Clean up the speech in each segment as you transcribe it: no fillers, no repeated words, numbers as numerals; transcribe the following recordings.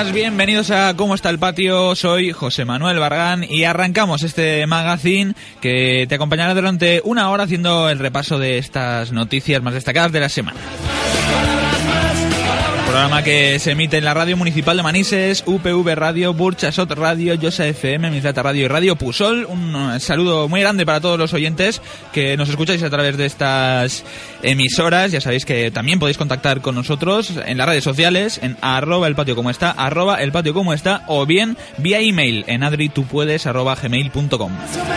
buenas, bienvenidos a ¿Cómo está el patio? Soy José Manuel Bargán y arrancamos este magazine que te acompañará durante una hora haciendo el repaso de estas noticias más destacadas de la semana. Programa que se emite en la Radio Municipal de Manises, UPV Radio, Burchasot Radio, Yosa FM, Misrata Radio y Radio Pusol. Un saludo muy grande para todos los oyentes que nos escucháis a través de estas emisoras. Ya sabéis que también podéis contactar con nosotros en las redes sociales, en @elpatiocomoestá, @elpatiocomoestá, o bien vía email en adritupuedes@gmail.com.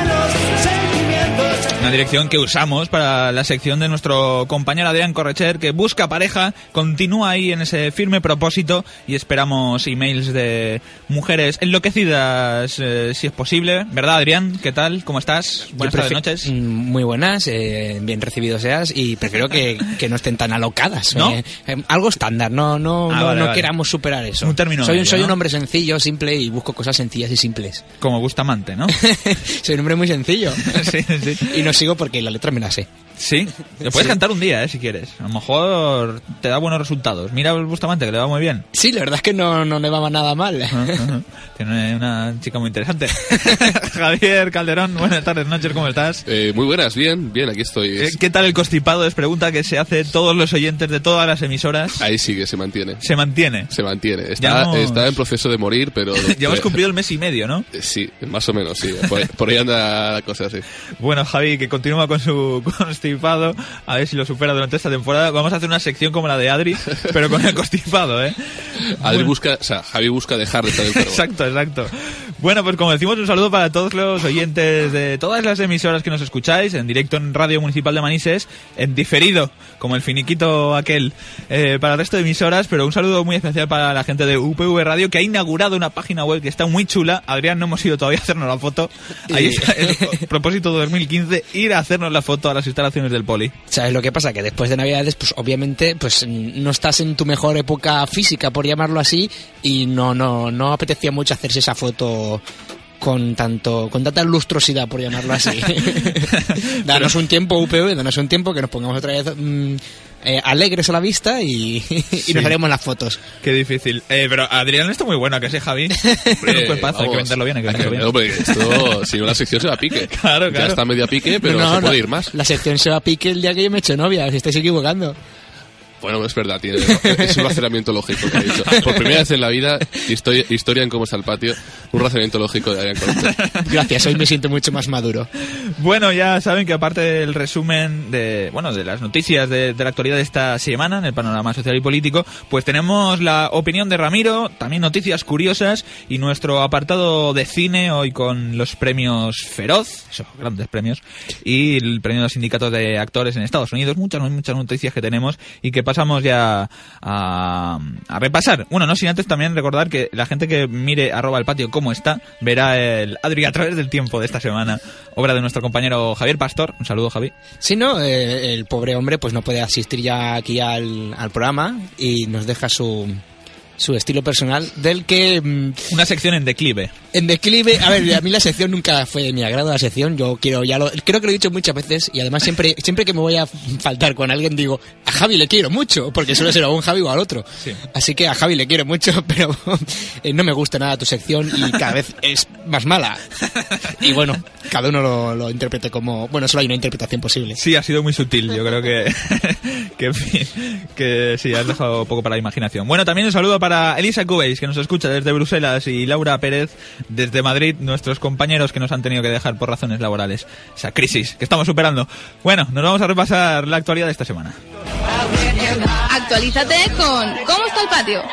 Una dirección que usamos para la sección de nuestro compañero Adrián Correcher, que busca pareja, continúa ahí en ese firme propósito y esperamos emails de mujeres enloquecidas, si es posible. ¿Verdad, Adrián? ¿Qué tal? ¿Cómo estás? Buenas tardes, noches. Muy buenas, bien recibido seas, y prefiero que no estén tan alocadas. ¿No? Algo estándar, no vale. queramos superar eso. Un término soy medio, ¿no? un hombre sencillo, simple, y busco cosas sencillas y simples. Como Bustamante, ¿no? Soy un hombre muy sencillo. Sí. Y no sigo porque la letra me la sé. Sí, le puedes cantar un día, si quieres. A lo mejor te da buenos resultados. Mira el Bustamante, que le va muy bien. Sí, la verdad es que no le va nada mal. Tiene una chica muy interesante. Javier Calderón, buenas tardes, noches, ¿cómo estás? Muy buenas, bien, aquí estoy. ¿Qué tal el constipado? Es pregunta que se hace todos los oyentes de todas las emisoras. Ahí sí que se mantiene. Se mantiene. Está en proceso de morir, pero... Ya hemos cumplido el mes y medio, ¿no? Sí, más o menos, sí. Por ahí anda la cosa así. Bueno, Javi, que continúa con su constipado. A ver si lo supera durante esta temporada. Vamos a hacer una sección como la de Adri, pero con el constipado, ¿eh? Javi busca dejar de estar enfermo. Exacto. Bueno, pues como decimos, un saludo para todos los oyentes de todas las emisoras que nos escucháis, en directo en Radio Municipal de Manises, en diferido, como el finiquito aquel, para el resto de emisoras, pero un saludo muy especial para la gente de UPV Radio, que ha inaugurado una página web que está muy chula. Adrián, no hemos ido todavía a hacernos la foto. Ahí está el propósito de 2015, ir a hacernos la foto a las instalaciones del Poli. ¿Sabes lo que pasa? Que después de Navidades, pues obviamente, pues no estás en tu mejor época física, por llamarlo así, y no apetecía mucho hacerse esa foto con tanta lustrosidad, por llamarlo así. Danos un tiempo, UPV, danos un tiempo que nos pongamos otra vez alegres a la vista y nos haremos las fotos. Qué difícil. Pero Adrián está muy bueno, ¿a que sí, Javi? Un cuerpazo, hay que venderlo bien, Esto, si no, la sección se va a pique. Claro. Ya está media pique, pero se puede ir más. La sección se va a pique el día que yo me eche novia, os estáis equivocando. Bueno, es verdad, es un razonamiento lógico que ha dicho. Por primera vez en la vida, historia en Cómo está el patio, un razonamiento lógico de Adrián Correcher. Gracias, hoy me siento mucho más maduro. Bueno, ya saben que aparte del resumen de las noticias de la actualidad de esta semana en el panorama social y político, pues tenemos la opinión de Ramiro, también noticias curiosas y nuestro apartado de cine hoy con los premios Feroz, esos grandes premios, y el premio de los sindicatos de actores en Estados Unidos, muchas noticias que tenemos y que pasamos ya a repasar. Bueno, no sin antes también recordar que la gente que mire @el patio cómo está, verá el Adri a través del tiempo de esta semana, obra de nuestro compañero Javier Pastor. Un saludo, Javi. Sí, no, el pobre hombre pues no puede asistir ya aquí al programa y nos deja su estilo personal, del que... Una sección en declive. En declive, a ver, a mí la sección nunca fue de mi agrado, la sección, creo que lo he dicho muchas veces, y además siempre que me voy a faltar con alguien digo, a Javi le quiero mucho, porque suele ser a un Javi o al otro. Sí. Así que a Javi le quiero mucho, pero no me gusta nada tu sección y cada vez es más mala. Y bueno, cada uno lo interprete como... Bueno, solo hay una interpretación posible. Sí, ha sido muy sutil, yo creo que sí, has dejado poco para la imaginación. Bueno, también un saludo para Elisa Cubéis, que nos escucha desde Bruselas, y Laura Pérez desde Madrid, nuestros compañeros que nos han tenido que dejar por razones laborales. Esa crisis que estamos superando. Bueno, nos vamos a repasar la actualidad de esta semana. Actualízate con ¿Cómo está el patio?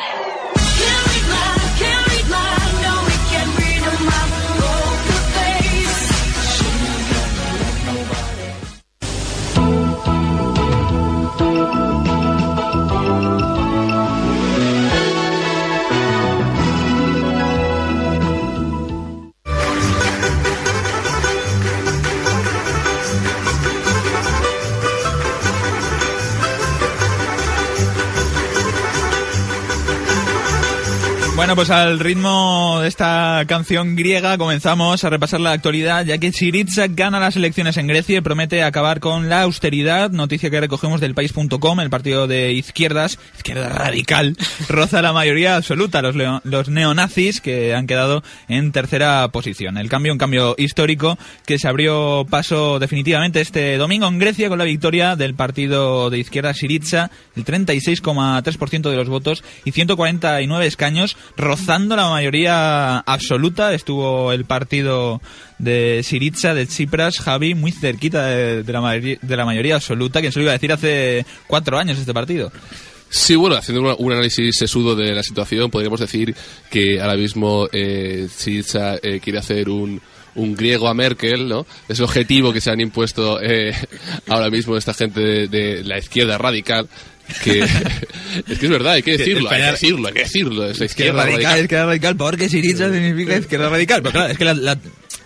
Bueno, pues al ritmo de esta canción griega comenzamos a repasar la actualidad, ya que Syriza gana las elecciones en Grecia y promete acabar con la austeridad, noticia que recogemos del país.com. El partido de izquierda radical, roza la mayoría absoluta, los neonazis, que han quedado en tercera posición. El cambio, un cambio histórico que se abrió paso definitivamente este domingo en Grecia con la victoria del partido de izquierda Syriza, el 36,3% de los votos y 149 escaños, rozando la mayoría absoluta. Estuvo el partido de Syriza, de Tsipras, Javi, muy cerquita de la mayoría absoluta, que se lo iba a decir hace 4 años este partido. Sí, bueno, haciendo un análisis sesudo de la situación, podríamos decir que ahora mismo Syriza quiere hacer un griego a Merkel, ¿no? Es el objetivo que se han impuesto ahora mismo esta gente de la izquierda radical, que es que es verdad, hay que decirlo, es la izquierda radical, porque Syriza significa izquierda radical, pero claro, es que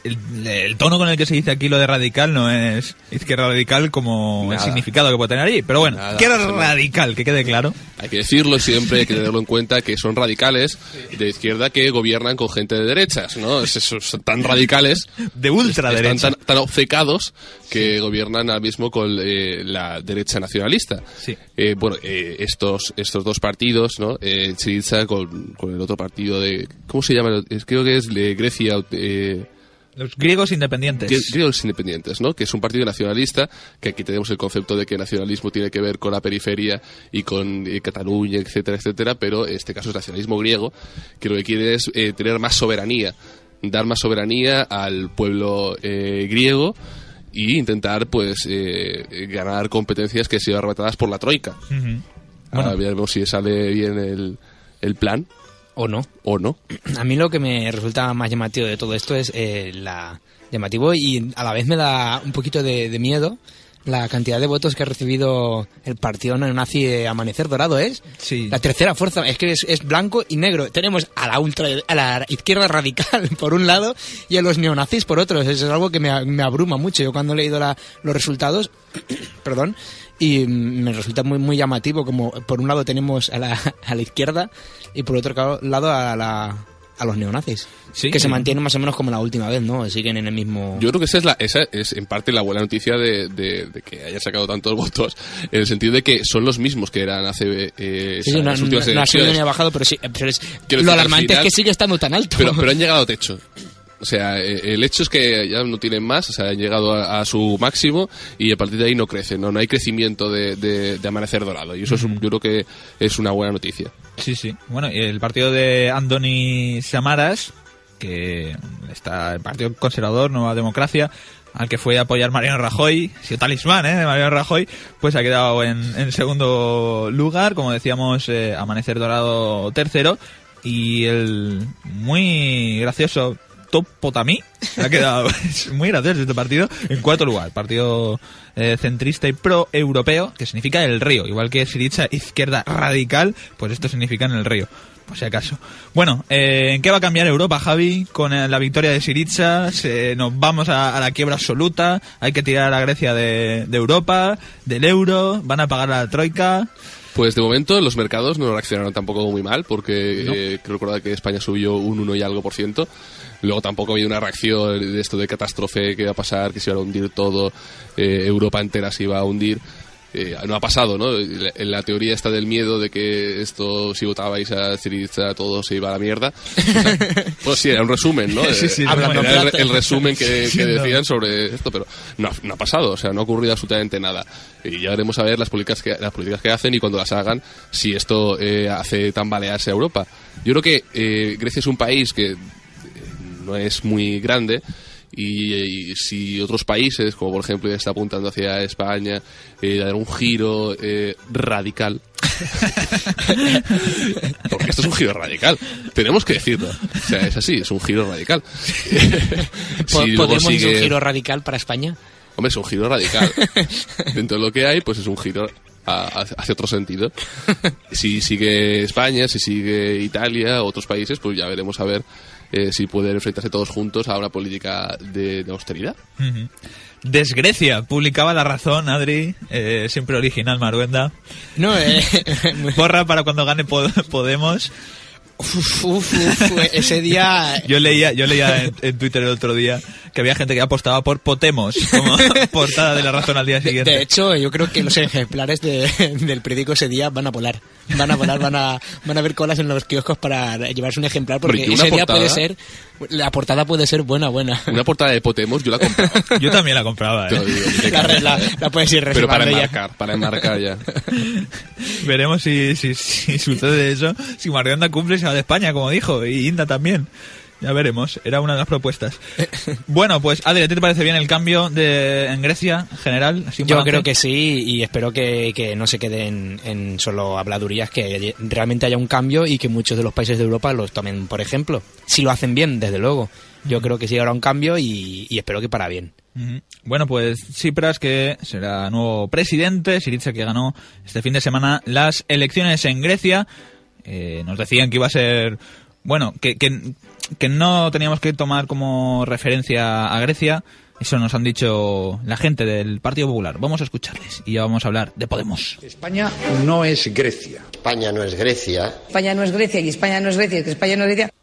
el tono con el que se dice aquí lo de radical no es izquierda radical como el significado que puede tener allí, pero bueno, izquierda radical, que quede claro. Hay que decirlo siempre, hay que tenerlo en cuenta, que son radicales de izquierda que gobiernan con gente de derechas, ¿no? Son tan radicales, de ultraderecha, están tan obcecados que gobiernan ahora mismo con la derecha nacionalista. Sí. Bueno, estos dos partidos, ¿no? Syriza con el otro partido de... ¿Cómo se llama? Creo que es de Grecia... Los griegos independientes. Griegos independientes, ¿no? Que es un partido nacionalista, que aquí tenemos el concepto de que nacionalismo tiene que ver con la periferia y con Cataluña, etcétera, etcétera, pero en este caso es nacionalismo griego, que lo que quiere es tener más soberanía, dar más soberanía al pueblo griego y intentar, pues, ganar competencias que han sido arrebatadas por la Troika. Uh-huh. Ahora veremos si sale bien el plan. ¿O no? A mí lo que me resulta más llamativo de todo esto es llamativo y a la vez me da un poquito de miedo la cantidad de votos que ha recibido el partido neonazi Amanecer Dorado. Sí. La tercera fuerza, es que es blanco y negro. Tenemos a la izquierda radical por un lado y a los neonazis por otro. Es algo que me abruma mucho. Yo cuando he leído los resultados perdón, y me resulta muy muy llamativo, como por un lado tenemos a la izquierda y por otro lado a los neonazis, sí, que se mantienen más o menos como la última vez, ¿no? Siguen en el mismo... Yo creo que esa es en parte la buena noticia de que haya sacado tantos votos, en el sentido de que son los mismos que eran hace las últimas elecciones. No ha subido ni ha bajado, pero lo alarmante es que sigue estando tan alto. Pero han llegado a techo. O sea, el hecho es que ya no tienen más, o sea, han llegado a su máximo y a partir de ahí no crecen, no hay crecimiento de Amanecer Dorado. Y eso yo creo que es una buena noticia. Sí, sí. Bueno, y el partido de Andoni Samaras, que está el Partido Conservador, Nueva Democracia, al que fue a apoyar Mariano Rajoy, ha sido talismán, de Mariano Rajoy, pues ha quedado en segundo lugar, como decíamos, Amanecer Dorado tercero, y el muy gracioso Topotamí ha quedado muy gracioso este partido en cuarto lugar, partido centrista y pro-europeo, que significa el río, igual que Syriza izquierda radical, pues esto significa en el río, por si acaso. Bueno, ¿en qué va a cambiar Europa, Javi? Con la victoria de Syriza, nos vamos a la quiebra absoluta, hay que tirar a Grecia de Europa, del euro, van a pagar a la Troika. Pues de momento los mercados no reaccionaron tampoco muy mal, porque creo recordar que España subió un 1 y algo %. Luego tampoco ha habido una reacción de esto de catástrofe, que iba a pasar, que se iba a hundir todo, Europa entera se iba a hundir. No ha pasado, ¿no? La teoría está del miedo de que esto, si votabais a Syriza, todo se iba a la mierda. O sea, pues sí, era un resumen, ¿no? Sí, era el resumen que decían sobre esto, pero no ha pasado, o sea, no ha ocurrido absolutamente nada. Y ya veremos a ver las políticas que hacen y cuando las hagan, si esto hace tambalearse a Europa. Yo creo que Grecia es un país que no es muy grande, y si otros países, como por ejemplo ya está apuntando hacia España, dar un giro radical, porque esto es un giro radical, tenemos que decirlo, o sea, es así, es un giro radical. ¿Podemos ir un giro radical para España? Hombre, es un giro radical. Dentro de lo que hay, pues es un giro hacia otro sentido. Si sigue España, si sigue Italia, otros países, pues ya veremos a ver si pueden enfrentarse todos juntos a una política de austeridad. Uh-huh. Desgrecia, publicaba La Razón, Adri, siempre original, Maruenda. No, Borra para cuando gane Podemos. Ese día... Yo leía en Twitter el otro día que había gente que apostaba por Potemos como portada de La Razón al día siguiente. De hecho, yo creo que los ejemplares del periódico ese día van a volar. Van a haber colas en los kioscos para llevarse un ejemplar, porque ese día puede ser... La portada puede ser buena. Una portada de Potemos yo la compraba. Yo también la compraba, Te lo digo, la puedes ir pero reservando para enmarcar ya. Veremos si sucede eso, si Marionda cumple y se va de España, como dijo, y Inda también. Ya veremos, era una de las propuestas. Bueno, pues Adri, ¿a ti te parece bien el cambio en Grecia en general? Yo creo que sí, y espero que no se quede en solo habladurías, que realmente haya un cambio y que muchos de los países de Europa los tomen, por ejemplo. Si lo hacen bien, desde luego. Yo creo que sí habrá un cambio y espero que para bien. Bueno, pues Tsipras, que será nuevo presidente, Syriza, que ganó este fin de semana las elecciones en Grecia, nos decían que iba a ser... Bueno, que no teníamos que tomar como referencia a Grecia. Eso nos han dicho la gente del Partido Popular. Vamos a escucharles y ya vamos a hablar de Podemos. España no es Grecia. España no es Grecia. España no es Grecia y España no es Grecia y que España no es Grecia.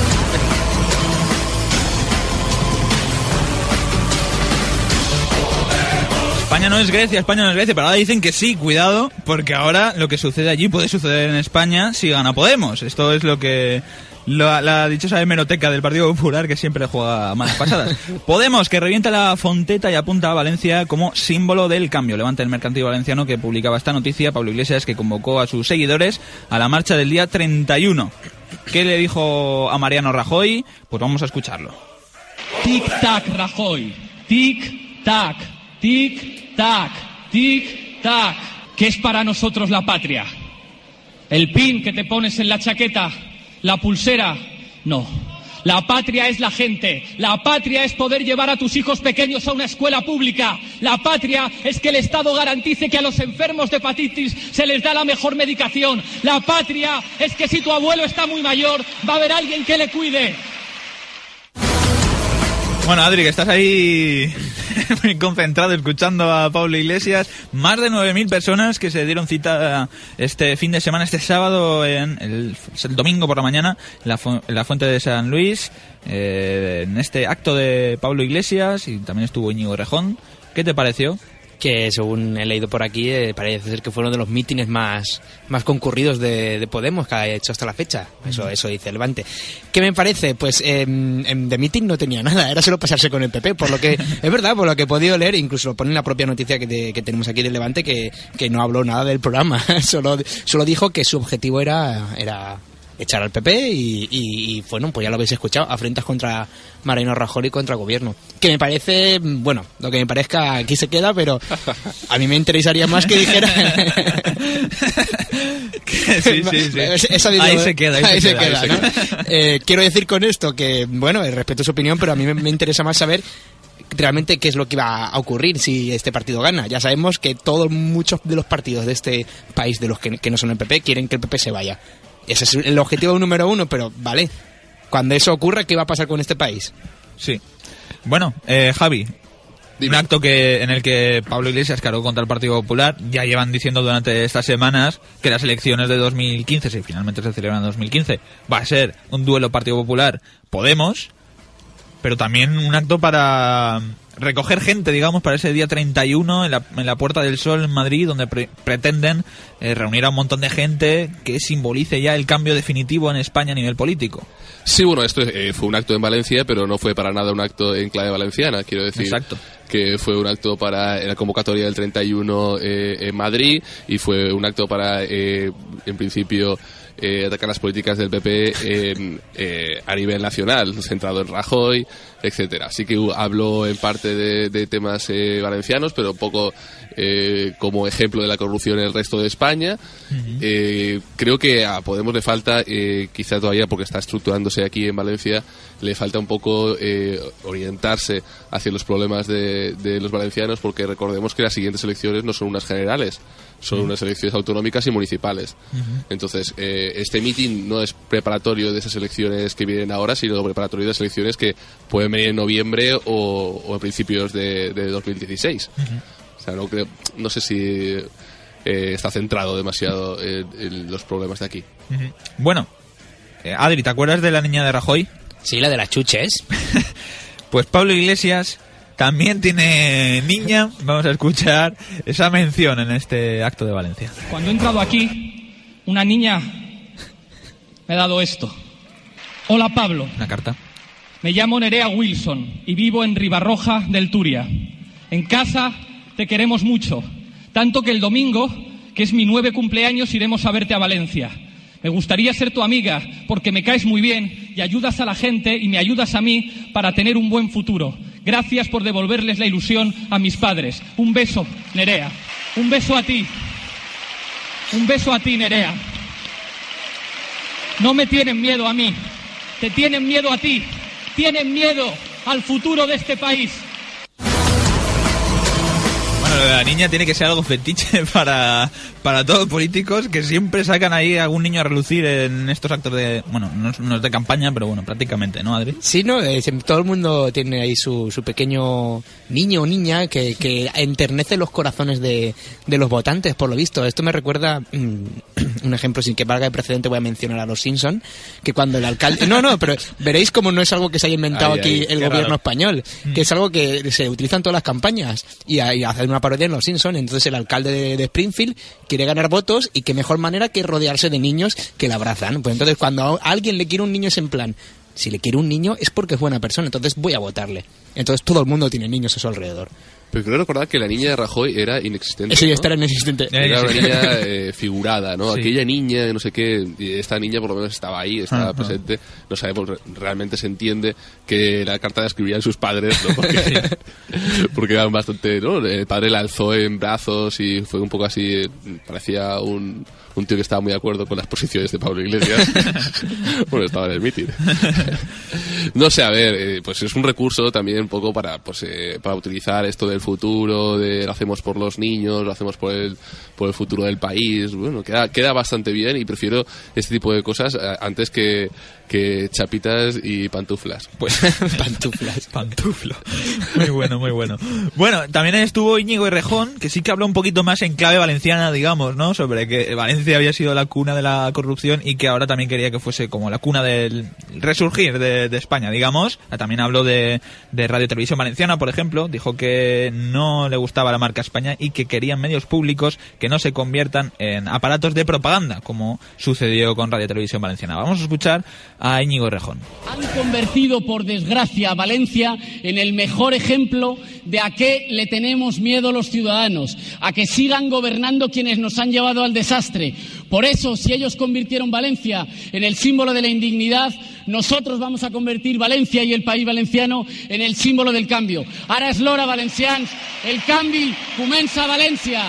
España no es Grecia, pero ahora dicen que sí, cuidado, porque ahora lo que sucede allí puede suceder en España si gana Podemos. Esto es lo que... La dichosa hemeroteca del Partido Popular, que siempre juega malas pasadas. Podemos, que revienta la Fonteta y apunta a Valencia como símbolo del cambio. Levanta el Mercantil Valenciano, que publicaba esta noticia. Pablo Iglesias, que convocó a sus seguidores a la marcha del día 31. ¿Qué le dijo a Mariano Rajoy? Pues vamos a escucharlo. Tic-tac, Rajoy. Tic-tac. Tic-tac. Tic-tac. ¿Qué es para nosotros la patria? ¿El pin que te pones en la chaqueta? ¿La pulsera? No. La patria es la gente. La patria es poder llevar a tus hijos pequeños a una escuela pública. La patria es que el Estado garantice que a los enfermos de hepatitis se les da la mejor medicación. La patria es que si tu abuelo está muy mayor, va a haber alguien que le cuide. Bueno, Adri, que estás ahí muy concentrado escuchando a Pablo Iglesias. Más de 9.000 personas que se dieron cita este fin de semana, este sábado, el domingo por la mañana, en la Fuente de San Luis, en este acto de Pablo Iglesias, y también estuvo Íñigo Errejón. ¿Qué te pareció? Que según he leído por aquí, parece ser que fue uno de los mítines más concurridos de Podemos que ha hecho hasta la fecha. Eso dice Levante. ¿Qué me parece? Pues de mítin no tenía nada, era solo pasarse con el PP, por lo que es verdad, por lo que he podido leer, incluso lo pone en la propia noticia que tenemos aquí de Levante, que no habló nada del programa, solo dijo que su objetivo era echar al PP y bueno, pues ya lo habéis escuchado, afrentas contra Mariano Rajoy y contra el gobierno. Que me parece, bueno, lo que me parezca aquí se queda, pero a mí me interesaría más que dijera... Sí. Ahí se queda, ¿no? Quiero decir con esto que, bueno, respeto su opinión, pero a mí me interesa más saber realmente qué es lo que va a ocurrir si este partido gana. Ya sabemos que muchos de los partidos de este país, de los que no son el PP, quieren que el PP se vaya. Ese es el objetivo número uno, pero vale, cuando eso ocurra, ¿qué va a pasar con este país? Sí. Bueno, Javi, dime. Un acto en el que Pablo Iglesias cargó contra el Partido Popular. Ya llevan diciendo durante estas semanas que las elecciones de 2015, si finalmente se celebran en 2015, va a ser un duelo Partido Popular-Podemos, pero también un acto para recoger gente, digamos, para ese día 31 en la Puerta del Sol en Madrid, donde pretenden reunir a un montón de gente que simbolice ya el cambio definitivo en España a nivel político. Sí, bueno, esto fue un acto en Valencia, pero no fue para nada un acto en clave valenciana, quiero decir. Exacto. Que fue un acto para la convocatoria del 31 en Madrid, y fue un acto para, en principio, atacar las políticas del PP a nivel nacional, centrado en Rajoy, etcétera. Así que habló en parte de temas valencianos, pero un poco como ejemplo de la corrupción en el resto de España. Uh-huh. Creo que a Podemos le falta, quizá todavía porque está estructurándose aquí en Valencia, le falta un poco orientarse hacia los problemas de los valencianos, porque recordemos que las siguientes elecciones no son unas generales, son unas elecciones autonómicas y municipales. Uh-huh. Entonces, este mitin no es preparatorio de esas elecciones que vienen ahora, sino preparatorio de las elecciones que pueden venir en noviembre o a principios de 2016. Uh-huh. O sea, no sé si está centrado demasiado en los problemas de aquí. Uh-huh. Bueno, Adri, ¿te acuerdas de la niña de Rajoy? Sí, la de las chuches. Pues Pablo Iglesias también tiene niña. Vamos a escuchar esa mención en este acto de Valencia. Cuando he entrado aquí, una niña me ha dado esto. Hola, Pablo. Una carta. Me llamo Nerea Wilson y vivo en Ribarroja del Turia. En casa te queremos mucho, tanto que el domingo, que es mi 9 cumpleaños, iremos a verte a Valencia. Me gustaría ser tu amiga porque me caes muy bien y ayudas a la gente y me ayudas a mí para tener un buen futuro. Gracias por devolverles la ilusión a mis padres. Un beso, Nerea. Un beso a ti. Un beso a ti, Nerea. No me tienen miedo a mí. Te tienen miedo a ti. Tienen miedo al futuro de este país. Bueno, la niña tiene que ser algo fetiche para todos los políticos que siempre sacan ahí a algún niño a relucir en estos actos de... Bueno, no es de campaña, pero bueno, prácticamente, ¿no, Adri? Sí, no, todo el mundo tiene ahí su pequeño niño o niña que enternece los corazones de los votantes, por lo visto. Esto me recuerda, un ejemplo sin que valga de precedente, voy a mencionar a los Simpson, que cuando el alcalde... No, pero veréis cómo no es algo que se haya inventado aquí el gobierno español, que es algo que se utiliza en todas las campañas, y hacer una parodia en los Simpson. Entonces el alcalde de Springfield quiere ganar votos y qué mejor manera que rodearse de niños que le abrazan. Pues entonces cuando a alguien le quiere un niño es en plan, si le quiere un niño es porque es buena persona, entonces voy a votarle. Entonces todo el mundo tiene niños a su alrededor. Pero creo recordar que la niña de Rajoy era inexistente. Sí, ¿no? esta era inexistente. Era una niña figurada, ¿no? Sí. Aquella niña, no sé qué, y esta niña por lo menos estaba ahí, estaba presente. No sabemos, realmente se entiende que la carta la escribían sus padres, ¿no? Porque eran bastante, ¿no? El padre la alzó en brazos y fue un poco así, parecía un tío que estaba muy de acuerdo con las posiciones de Pablo Iglesias. Bueno, estaba en el mitin. No sé, a ver, pues es un recurso también un poco para utilizar esto del futuro, lo hacemos por los niños, lo hacemos por el futuro del país. Bueno, queda bastante bien y prefiero este tipo de cosas antes que chapitas y pantuflas. Pues Pantuflo. Muy bueno, muy bueno. Bueno, también estuvo Íñigo Errejón, que sí que habló un poquito más en clave valenciana, digamos, ¿no? Sobre que Valencia había sido la cuna de la corrupción y que ahora también quería que fuese como la cuna del resurgir de España, digamos. También habló de Radio Televisión Valenciana, por ejemplo. Dijo que no le gustaba la marca España y que querían medios públicos que no se conviertan en aparatos de propaganda, como sucedió con Radio Televisión Valenciana. Vamos a escuchar a Íñigo Errejón. Han convertido, por desgracia, a Valencia en el mejor ejemplo de a qué le tenemos miedo los ciudadanos, a que sigan gobernando quienes nos han llevado al desastre. Por eso, si ellos convirtieron Valencia en el símbolo de la indignidad, nosotros vamos a convertir Valencia y el país valenciano en el símbolo del cambio. Ara és l'hora, valencians, el canvi comença a Valencia.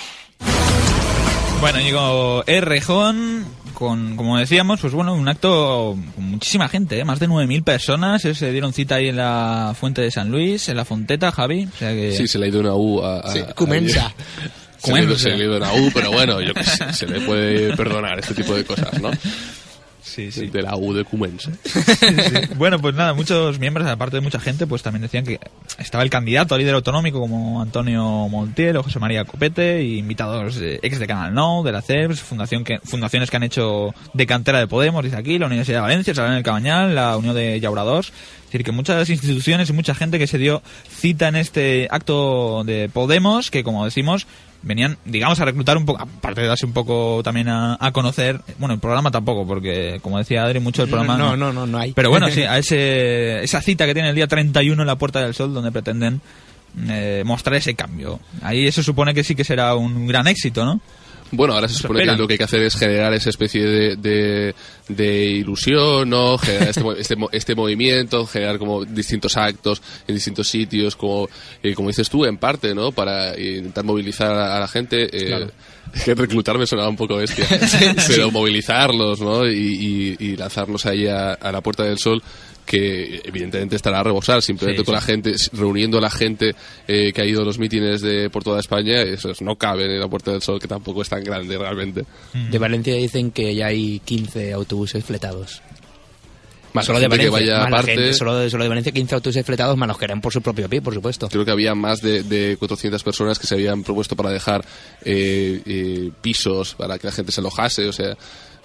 Bueno, Íñigo Errejón, como decíamos, pues bueno, un acto con muchísima gente, más de 9.000 personas, se dieron cita ahí en la Fuente de San Luis, en la Fonteta, Javi. O sea que... Sí, se le ha ido una U Comença. Se le ha ido una U, pero bueno, yo que sé, se le puede perdonar este tipo de cosas, ¿no? Sí. De la U de Comença. Sí. Bueno, pues nada, muchos miembros, aparte de mucha gente, pues también decían que estaba el candidato a líder autonómico como Antonio Montiel o José María Copete, y invitados ex de Canal Nou, de la CEPS, fundaciones que han hecho de cantera de Podemos, dice aquí, la Universidad de Valencia, Salón del Cabañal, la Unión de Llauradors. Es decir, que muchas instituciones y mucha gente que se dio cita en este acto de Podemos, que como decimos, venían, digamos, a reclutar un poco, aparte de darse un poco también a conocer, bueno, el programa tampoco, porque como decía Adri, mucho del programa no hay. Pero bueno, sí, a esa cita que tiene el día 31 en la Puerta del Sol, donde pretenden mostrar ese cambio. Ahí eso supone que sí que será un gran éxito, ¿no? Bueno, ahora se supone que lo que hay que hacer es generar esa especie de ilusión, ¿no? Generar este movimiento, generar como distintos actos en distintos sitios, como dices tú, en parte, ¿no? Para intentar movilizar a la gente. Claro. Que reclutarme sonaba un poco bestia, pero movilizarlos, ¿no? Y lanzarlos ahí a la Puerta del Sol, que evidentemente estará a rebosar, simplemente con la gente, reuniendo a la gente que ha ido a los mítines por toda España, esos no caben en la Puerta del Sol, que tampoco es tan grande realmente. De Valencia dicen que ya hay 15 autobuses fletados. Más solo de Valencia, que vaya aparte, solo de Valencia, 15 autobuses fletados, más los que eran por su propio pie, por supuesto. Creo que había más de 400 personas que se habían propuesto para dejar pisos para que la gente se alojase, o sea,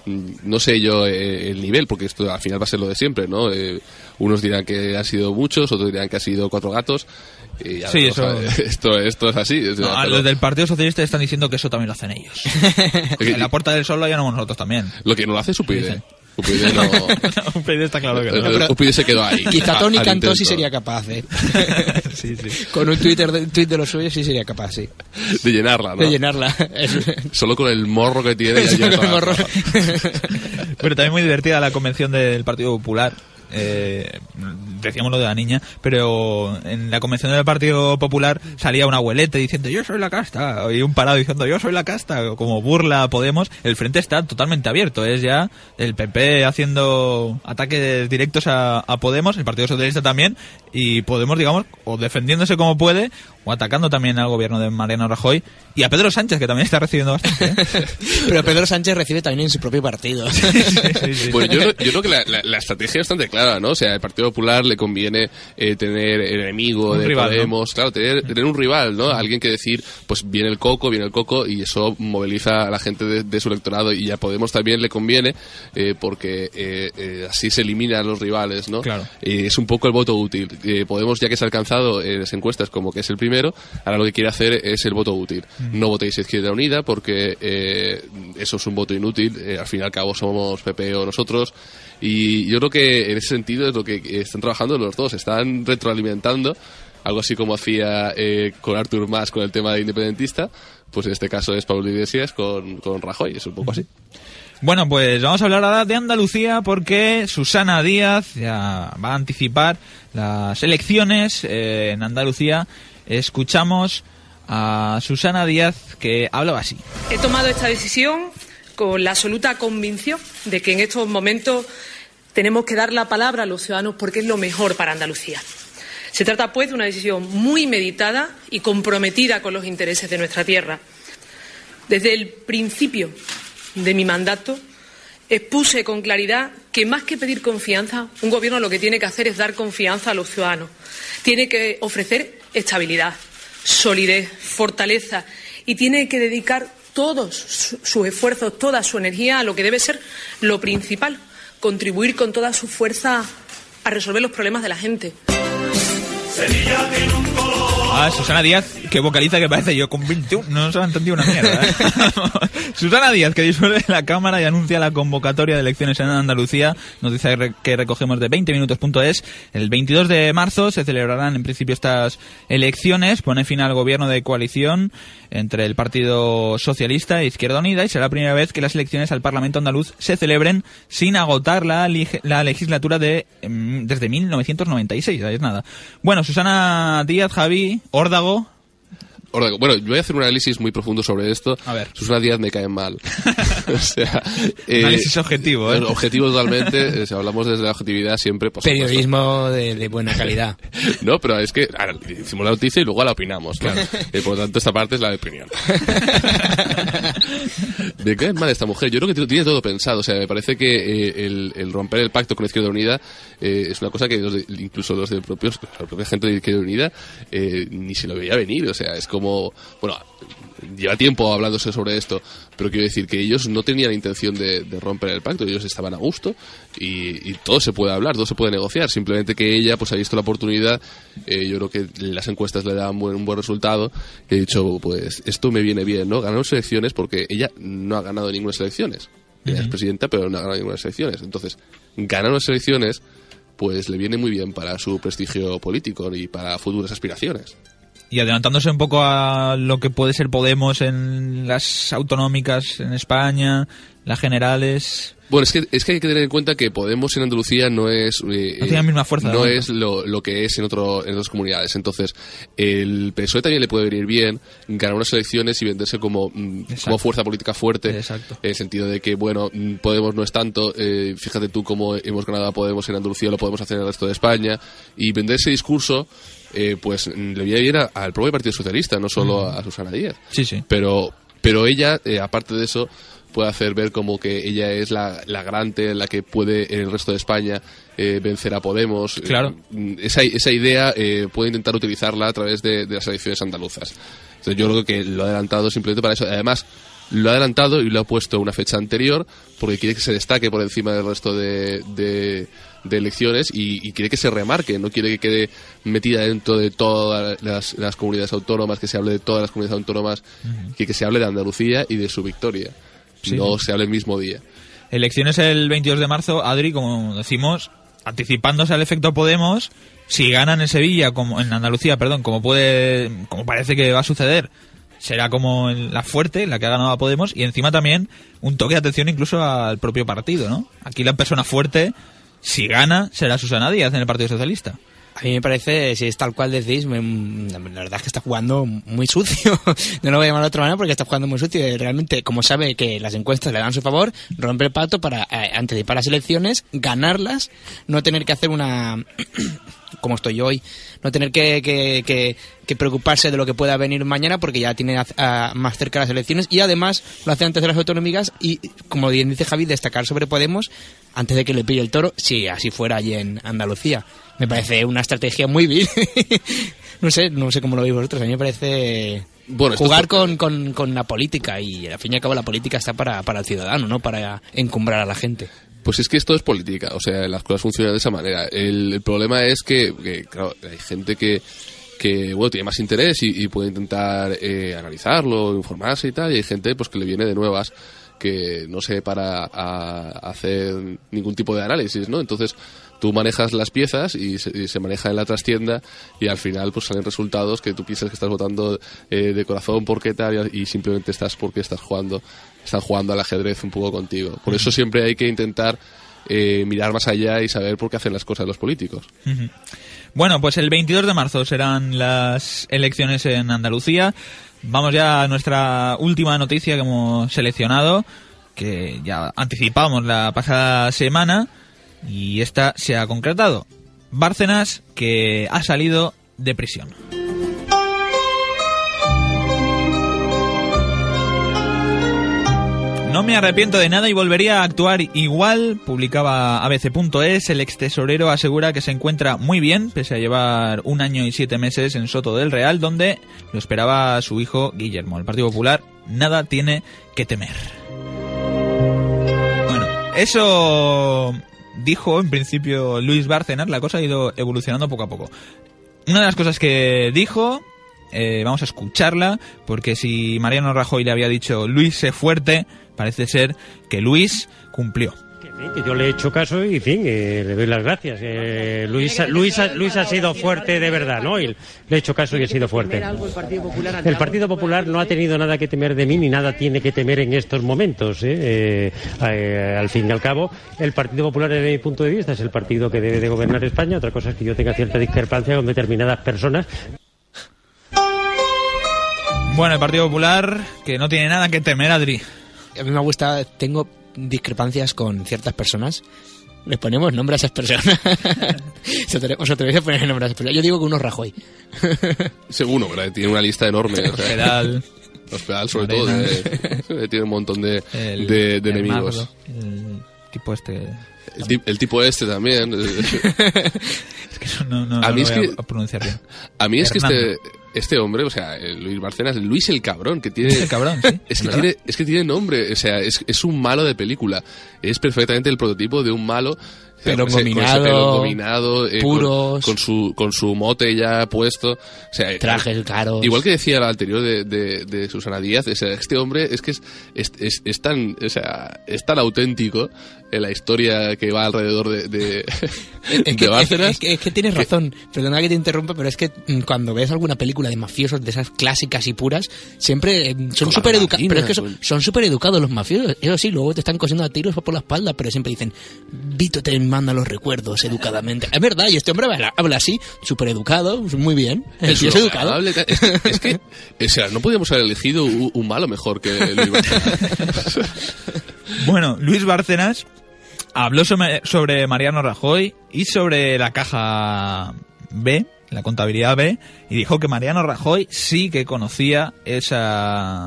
no sé yo el nivel, porque esto al final va a ser lo de siempre, ¿no? Unos dirán que han sido muchos, otros dirán que han sido 4 gatos. Y ya Sí, no, esto es así. No, los del Partido Socialista están diciendo que eso también lo hacen ellos. En la Puerta del Sol lo llamamos nosotros también. Lo que no lo hace es UPyD. UPyD no... UPyD está claro que no. pero- UPyD se quedó ahí. Quizá Tony al Cantó sí intento sería capaz, ¿eh? Sí. Con un tuit de los suyos sí sería capaz, sí. de llenarla, ¿no? De llenarla. Solo con el morro que tiene. Ya Solo llena con el toda la morro. plaza. Pero también muy divertida la convención del Partido Popular. Decíamos lo de la niña, pero en la convención del Partido Popular salía un abuelete diciendo yo soy la casta, y un parado diciendo yo soy la casta, como burla a Podemos. El frente está totalmente abierto, es ya el PP haciendo ataques directos a Podemos, el Partido Socialista también, y Podemos, digamos, o defendiéndose como puede, o atacando también al gobierno de Mariano Rajoy, y a Pedro Sánchez, que también está recibiendo bastante, ¿eh? Pero Pedro Sánchez recibe también en su propio partido. Sí. Pues yo creo que la estrategia es bastante clara, ¿no? O sea, al Partido Popular le conviene tener enemigo Un de rival, Podemos, ¿no? Claro, tener un rival, ¿no? Alguien que decir, pues viene el coco, y eso moviliza a la gente de su electorado, y a Podemos también le conviene porque así se eliminan los rivales, ¿no? Claro. Es un poco el voto útil. Podemos, ya que se ha alcanzado en las encuestas como que es el primero, ahora lo que quiere hacer es el voto útil. No votéis Izquierda Unida porque eso es un voto inútil. Al fin y al cabo somos PP o nosotros. Y yo creo que en ese sentido es lo que están trabajando los dos. Están retroalimentando, algo así como hacía con Artur Mas con el tema de independentista. Pues en este caso es Pablo Iglesias con Rajoy. Es un poco así. Bueno, pues vamos a hablar ahora de Andalucía porque Susana Díaz ya va a anticipar las elecciones en Andalucía. Escuchamos a Susana Díaz, que hablaba así. He tomado esta decisión con la absoluta convicción de que en estos momentos tenemos que dar la palabra a los ciudadanos porque es lo mejor para Andalucía. Se trata, pues, de una decisión muy meditada y comprometida con los intereses de nuestra tierra. Desde el principio de mi mandato expuse con claridad que más que pedir confianza, un gobierno lo que tiene que hacer es dar confianza a los ciudadanos. Tiene que ofrecer estabilidad, solidez, fortaleza y tiene que dedicar todos sus esfuerzos, toda su energía a lo que debe ser lo principal, contribuir con toda su fuerza a resolver los problemas de la gente. Susana Díaz, que vocaliza que parece yo con 21, no se ha entendido una mierda, ¿eh? Susana Díaz, que disuelve la Cámara y anuncia la convocatoria de elecciones en Andalucía, noticia que recogemos de 20minutos.es. El 22 de marzo se celebrarán en principio estas elecciones, pone fin al gobierno de coalición entre el Partido Socialista e Izquierda Unida y será la primera vez que las elecciones al Parlamento andaluz se celebren sin agotar la legislatura desde 1996, ahí es nada. Bueno, Susana Díaz, Javi, Órdago. Bueno, yo voy a hacer un análisis muy profundo sobre esto. A ver. Susana Díaz me cae mal. O sea, análisis objetivo, ¿eh? Objetivo totalmente. Si hablamos desde la objetividad siempre... Pues, periodismo de buena calidad. No, pero es que ahora, hicimos la noticia y luego la opinamos, ¿no? Claro. Por lo tanto, esta parte es la de opinión. Me cae mal esta mujer. Yo creo que tiene todo pensado. O sea, me parece que el romper el pacto con la Izquierda Unida es una cosa que incluso la propia gente de Izquierda Unida ni se lo veía venir. O sea, es como... Bueno, lleva tiempo hablándose sobre esto, pero quiero decir que ellos no tenían intención de romper el pacto, ellos estaban a gusto y todo se puede hablar, todo se puede negociar, simplemente que ella pues ha visto la oportunidad. Yo creo que las encuestas le dan un buen resultado y ha dicho, pues esto me viene bien, ¿no? Ganar elecciones porque ella no ha ganado ninguna elecciones. Ella es presidenta, pero no ha ganado ninguna elecciones. Entonces, ganar unas elecciones pues le viene muy bien para su prestigio político y para futuras aspiraciones. Y adelantándose un poco a lo que puede ser Podemos en las autonómicas en España, las generales... Bueno, es que hay que tener en cuenta que Podemos en Andalucía no es... no tiene la misma fuerza. No es lo que es en otras comunidades. Entonces, el PSOE también le puede venir bien ganar unas elecciones y venderse como fuerza política fuerte. Exacto. En el sentido de que, bueno, Podemos no es tanto. Fíjate tú cómo hemos ganado a Podemos en Andalucía, lo podemos hacer en el resto de España. Y vender ese discurso... pues le viene bien al propio Partido Socialista, no solo a Susana Díaz. Sí, sí. Pero ella, aparte de eso, puede hacer ver como que ella es la garante, la que puede en el resto de España vencer a Podemos. Claro. Esa idea puede intentar utilizarla a través de las elecciones andaluzas. Entonces yo creo que lo ha adelantado simplemente para eso. Además, lo ha adelantado y lo ha puesto una fecha anterior porque quiere que se destaque por encima del resto de elecciones y quiere que se remarque, no quiere que quede metida dentro de todas las comunidades autónomas, que se hable de todas las comunidades autónomas, que se hable de Andalucía y de su victoria, no se hable el mismo día. Elecciones el 22 de marzo, Adri, como decimos, anticipándose al efecto Podemos, si ganan en Sevilla, como en Andalucía, perdón, como parece que va a suceder, será como la fuerte, la que ha ganado a Podemos, y encima también un toque de atención incluso al propio partido, ¿no? Aquí la persona fuerte, si gana, será Susana Díaz en el Partido Socialista. A mí me parece, si es tal cual decís, la verdad es que está jugando muy sucio. No lo voy a llamar de otra manera porque está jugando muy sucio. Realmente, como sabe que las encuestas le dan su favor, rompe el pacto para anticipar las elecciones, ganarlas, no tener que hacer como estoy yo hoy, no tener que preocuparse de lo que pueda venir mañana porque ya tiene más cerca las elecciones, y además lo hace antes de las autonómicas y, como bien dice Javi, destacar sobre Podemos antes de que le pille el toro, si así fuera allí en Andalucía. Me parece una estrategia muy vil. no sé cómo lo veis vosotros. A mí me parece jugar con la política, y al fin y al cabo la política está para el ciudadano, no para encumbrar a la gente. Pues es que esto es política, o sea, las cosas funcionan de esa manera. El problema es que claro, hay gente que bueno, tiene más interés y puede intentar analizarlo, informarse y tal, y hay gente pues que le viene de nuevas, que no se para a hacer ningún tipo de análisis, ¿no? Entonces tú manejas las piezas y se maneja en la trastienda, y al final pues salen resultados que tú piensas que estás votando de corazón porque tal, y simplemente están jugando al ajedrez un poco contigo. Por eso siempre hay que intentar mirar más allá y saber por qué hacen las cosas los políticos. Bueno, pues el 22 de marzo serán las elecciones en Andalucía. Vamos ya a nuestra última noticia que hemos seleccionado, que ya anticipamos la pasada semana, y esta se ha concretado. Bárcenas, que ha salido de prisión. No me arrepiento de nada y volvería a actuar igual, publicaba ABC.es. El extesorero asegura que se encuentra muy bien, pese a llevar 1 año y 7 meses en Soto del Real, donde lo esperaba su hijo Guillermo. El Partido Popular nada tiene que temer. Bueno, eso dijo en principio Luis Bárcenas. La cosa ha ido evolucionando poco a poco. Una de las cosas que dijo, vamos a escucharla, porque si Mariano Rajoy le había dicho Luis, sé fuerte, parece ser que Luis cumplió. Que yo le he hecho caso y, en fin, le doy las gracias. Luis ha sido fuerte de verdad, ¿no? Y le he hecho caso y ha sido fuerte. El Partido Popular no ha tenido nada que temer de mí, ni nada tiene que temer en estos momentos. Al fin y al cabo, el Partido Popular, desde mi punto de vista, es el partido que debe de gobernar España. Otra cosa es que yo tenga cierta discrepancia con determinadas personas. Bueno, el Partido Popular, que no tiene nada que temer, Adri. A mí me gusta, tengo discrepancias con ciertas personas. Les ponemos nombre a esas personas. ¿Os atrevéis a poner el nombre a esas personas? Yo digo que uno es Rajoy. Seguro, ¿verdad? Tiene una lista enorme. Hospital, sobre todo. Tiene un montón de enemigos. Mardo, el tipo este. El tipo este también. Es que no a mí lo es voy que, a pronunciar bien. A mí es Hernando. que este hombre, o sea, Luis Bárcenas, Luis el cabrón, que tiene... Luis el cabrón, sí. Es que tiene nombre, o sea, es un malo de película. Es perfectamente el prototipo de un malo... Pelo engominado, puros, con su mote ya puesto, o sea, trajes caros. Igual que decía la anterior de Susana Díaz, o sea, este hombre es que es tan auténtico en la historia que va alrededor de Bárcenas. Es que tienes razón, perdona que te interrumpa, pero es que cuando ves alguna película de mafiosos de esas clásicas y puras, siempre son súper educados, pero es que son súper educados los mafiosos. Eso sí, luego te están cosiendo a tiros por la espalda, pero siempre dicen, Vito te manda los recuerdos educadamente. Es verdad, y este hombre habla así, súper educado, muy bien. El tío es educado. Es que, o sea, no podíamos haber elegido un malo mejor que Luis Bárcenas. Bueno, Luis Bárcenas habló sobre Mariano Rajoy y sobre la caja B, la contabilidad B, y dijo que Mariano Rajoy sí que conocía esa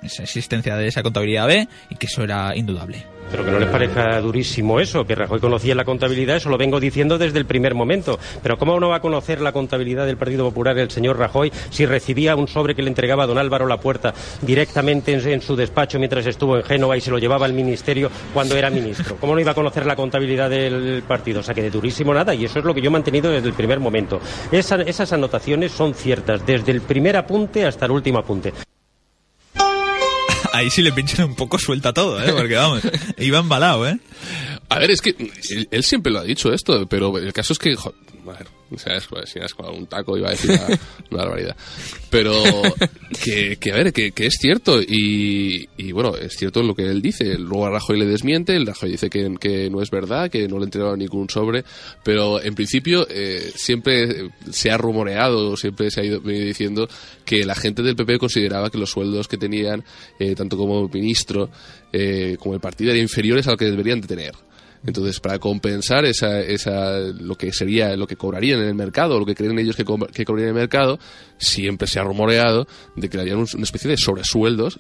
esa existencia de esa contabilidad B y que eso era indudable. Pero que no les parezca durísimo eso, que Rajoy conocía la contabilidad, eso lo vengo diciendo desde el primer momento. Pero ¿cómo no va a conocer la contabilidad del Partido Popular el señor Rajoy si recibía un sobre que le entregaba a don Álvaro Lapuerta directamente en su despacho mientras estuvo en Génova y se lo llevaba al ministerio cuando era ministro? ¿Cómo no iba a conocer la contabilidad del partido? O sea, que de durísimo nada, y eso es lo que yo he mantenido desde el primer momento. Esas anotaciones son ciertas, desde el primer apunte hasta el último apunte. Ahí sí le pinchan un poco suelta todo, porque vamos, iba embalado, A ver, es que él siempre lo ha dicho esto, pero el caso es que... si has colado un taco iba a decir una barbaridad. Pero que es cierto, y bueno, es cierto lo que él dice. Luego a Rajoy le desmiente, el Rajoy dice que no es verdad, que no le entregaron ningún sobre, pero en principio siempre se ha rumoreado, siempre se ha ido diciendo que la gente del PP consideraba que los sueldos que tenían, tanto como ministro como el partido, eran inferiores a lo que deberían de tener. Entonces, para compensar lo que sería, lo que cobrarían en el mercado, o lo que creen ellos que cobrarían en el mercado, siempre se ha rumoreado de que había una especie de sobresueldos.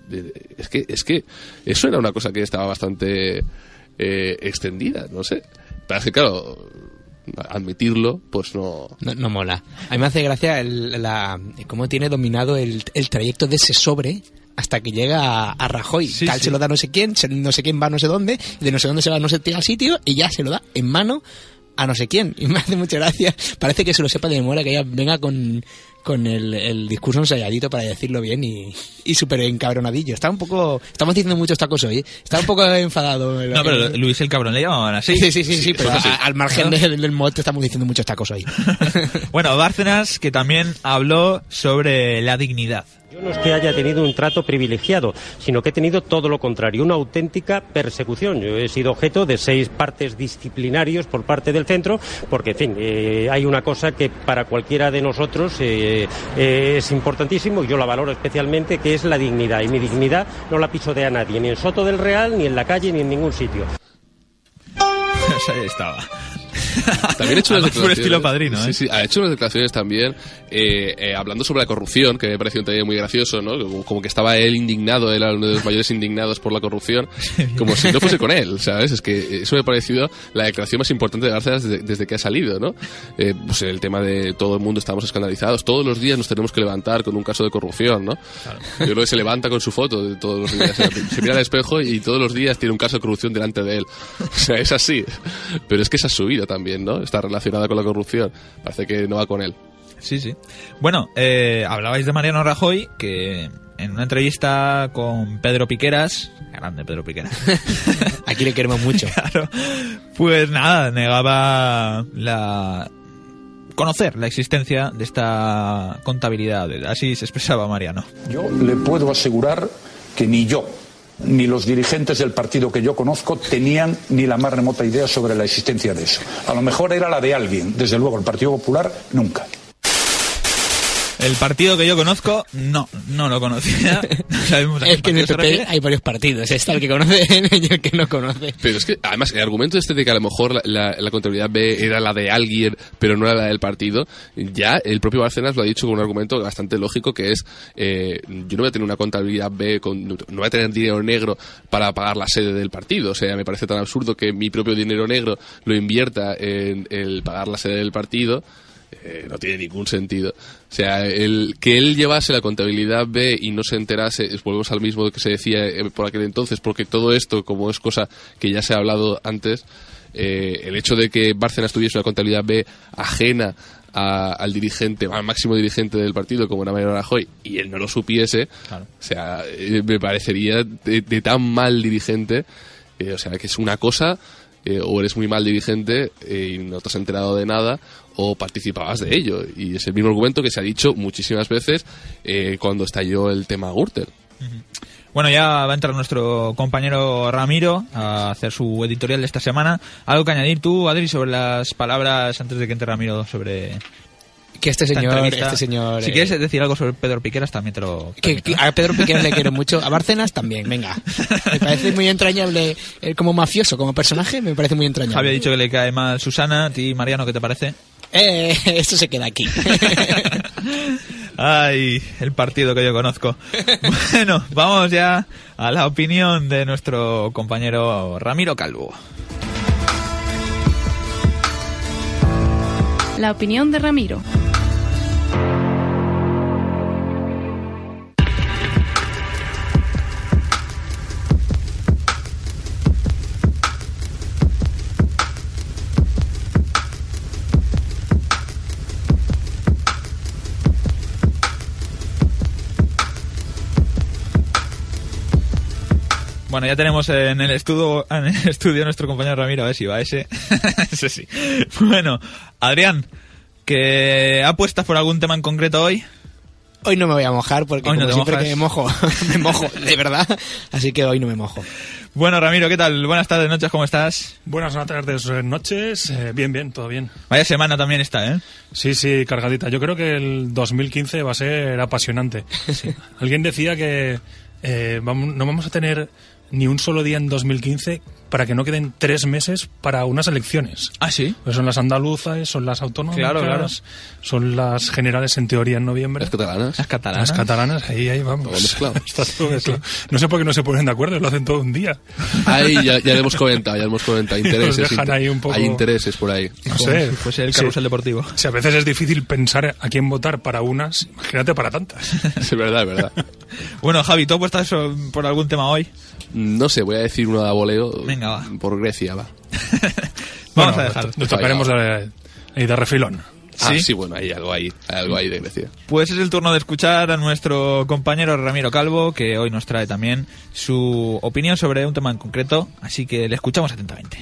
Es que eso era una cosa que estaba bastante extendida, no sé. Pero es que, claro, admitirlo, pues no mola. A mí me hace gracia cómo tiene dominado el trayecto de ese sobre hasta que llega a Rajoy. Sí, Tal sí. se lo da no sé quién va a no sé dónde, de no sé dónde se va a no sé qué sitio, y ya se lo da en mano a no sé quién. Y me hace mucha gracia. Parece que se lo sepa de memoria, que ella venga con el discurso ensayadito para decirlo bien y súper encabronadillo. Estamos diciendo muchos tacos hoy. Está un poco enfadado. No, pero Luis el Cabrón le llamaban así. Sí, pero al margen del mote estamos diciendo muchos tacos hoy. Bueno, Bárcenas, que también habló sobre la dignidad. Yo no es que haya tenido un trato privilegiado, sino que he tenido todo lo contrario, una auténtica persecución. Yo he sido objeto de 6 partes disciplinarios por parte del centro, porque, en fin, hay una cosa que para cualquiera de nosotros es importantísimo, y yo la valoro especialmente, que es la dignidad. Y mi dignidad no la pisodea nadie, ni en Soto del Real, ni en la calle, ni en ningún sitio. Ahí estaba. También ha hecho unas declaraciones, estilo Padrino, Sí, ha hecho unas declaraciones también hablando sobre la corrupción, que me pareció también muy gracioso, ¿no? Como que estaba él indignado, él era uno de los mayores indignados por la corrupción, como si no fuese con él, ¿sabes? Es que eso me ha parecido la declaración más importante de Bárcenas desde que ha salido, ¿no? Pues el tema de todo el mundo estamos escandalizados, todos los días nos tenemos que levantar con un caso de corrupción, ¿no? Claro. Yo creo que se levanta con su foto de todos los días, se mira al espejo y todos los días tiene un caso de corrupción delante de él. O sea, es así. Pero es que esa es su vida también, ¿no? Está relacionada con la corrupción. Parece que no va con él. Sí. Bueno, hablabais de Mariano Rajoy, que en una entrevista con Pedro Piqueras, grande Pedro Piqueras. Aquí le queremos mucho. Claro. Pues nada, negaba conocer la existencia de esta contabilidad. Así se expresaba Mariano. Yo le puedo asegurar que ni yo ni los dirigentes del partido que yo conozco tenían ni la más remota idea sobre la existencia de eso. A lo mejor era la de alguien, desde luego el Partido Popular nunca. El partido que yo conozco, no lo conocía. No sabemos es que en el PP hay varios partidos. Está el que conoce y el que no conoce. Pero es que, además, el argumento de que a lo mejor la contabilidad B era la de alguien, pero no era la del partido, ya el propio Bárcenas lo ha dicho con un argumento bastante lógico, que es, yo no voy a tener una contabilidad B, no voy a tener dinero negro para pagar la sede del partido. O sea, me parece tan absurdo que mi propio dinero negro lo invierta en el pagar la sede del partido. No tiene ningún sentido. O sea, que él llevase la contabilidad B y no se enterase, volvemos al mismo que se decía por aquel entonces, porque todo esto, como es cosa que ya se ha hablado antes, el hecho de que Bárcenas tuviese una contabilidad B ajena al dirigente, al máximo dirigente del partido, como era Mariano Rajoy, y él no lo supiese, claro. O sea, me parecería de tan mal dirigente, o sea, que es una cosa... o eres muy mal dirigente y no te has enterado de nada, o participabas de ello. Y es el mismo argumento que se ha dicho muchísimas veces cuando estalló el tema Gürtel. Bueno, ya va a entrar nuestro compañero Ramiro a hacer su editorial de esta semana. ¿Algo que añadir tú, Adri, sobre las palabras antes de que entre Ramiro sobre... Que este señor... Si quieres decir algo sobre Pedro Piqueras, también te lo... Que a Pedro Piqueras le quiero mucho. A Bárcenas también, venga. Me parece muy entrañable. Como mafioso, como personaje, me parece muy entrañable. Había dicho que le cae mal Susana. ¿A ti, Mariano, qué te parece? Esto se queda aquí. Ay, el partido que yo conozco. Bueno, vamos ya a la opinión de nuestro compañero Ramiro Calvo. La opinión de Ramiro. Bueno, ya tenemos en el estudio a nuestro compañero Ramiro, a ver si va ese. Ese sí. Bueno, Adrián, ¿que apuestas por algún tema en concreto hoy? Hoy no me voy a mojar porque Hoy no como siempre mojas. que me mojo, de verdad. Así que hoy no me mojo. Bueno, Ramiro, ¿qué tal? Buenas tardes, noches, ¿cómo estás? Buenas tardes, noches. Bien, todo bien. Vaya semana también está, ¿eh? Sí, cargadita. Yo creo que el 2015 va a ser apasionante. Sí. Alguien decía que no vamos a tener ni un solo día en 2015 para que no queden 3 meses para unas elecciones. ¿Ah, sí? Pues son las andaluzas, son las autonómicas, Claro. son las generales en teoría en noviembre. Las catalanas. Las catalanas. Las catalanas, ahí vamos. Todo mezclado. Está todo mezclado. No sé por qué no se ponen de acuerdo, lo hacen todo un día. Ahí ya lo hemos comentado, Intereses. Nos dejan ahí un poco- Hay intereses por ahí. No sé. Si fuese el carrusel deportivo. Si a veces es difícil pensar a quién votar para unas, imagínate para tantas. Es verdad. Bueno, Javi, ¿tú apuestas por algún tema hoy? No sé, voy a decir uno de voleo. Venga, va. Por Grecia, va. Vamos a dejar. Nos tocaremos de refilón. Sí, bueno, hay algo ahí de Grecia. Pues es el turno de escuchar a nuestro compañero Ramiro Calvo, que hoy nos trae también su opinión sobre un tema en concreto, así que le escuchamos atentamente.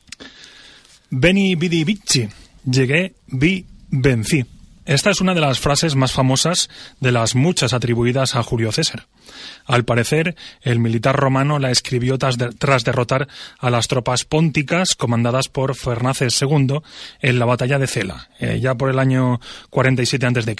Veni vidi vici, llegué, vi, vencí. Esta es una de las frases más famosas de las muchas atribuidas a Julio César. Al parecer, el militar romano la escribió tras derrotar a las tropas pónticas comandadas por Fernaces II en la batalla de Cela, ya por el año 47 a.C.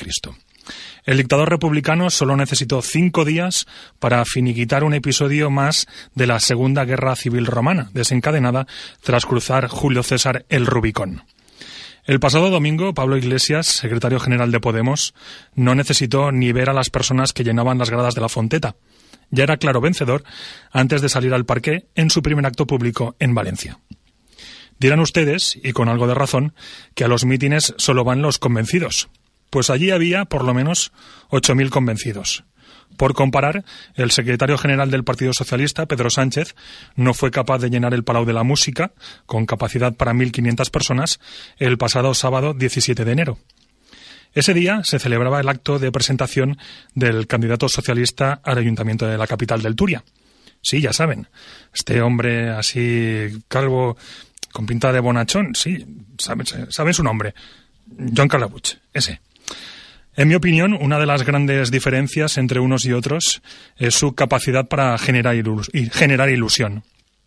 El dictador republicano solo necesitó 5 días para finiquitar un episodio más de la Segunda Guerra Civil Romana, desencadenada tras cruzar Julio César el Rubicón. El pasado domingo, Pablo Iglesias, secretario general de Podemos, no necesitó ni ver a las personas que llenaban las gradas de la Fonteta. Ya era claro vencedor antes de salir al parqué en su primer acto público en Valencia. Dirán ustedes, y con algo de razón, que a los mítines solo van los convencidos. Pues allí había por lo menos 8.000 convencidos. Por comparar, el secretario general del Partido Socialista, Pedro Sánchez, no fue capaz de llenar el Palau de la Música, con capacidad para 1.500 personas, el pasado sábado 17 de enero. Ese día se celebraba el acto de presentación del candidato socialista al ayuntamiento de la capital del Turia. Sí, ya saben, este hombre así calvo, con pinta de bonachón, sí, saben su nombre, Joan Calabuig, ese. En mi opinión, una de las grandes diferencias entre unos y otros es su capacidad para generar ilusión.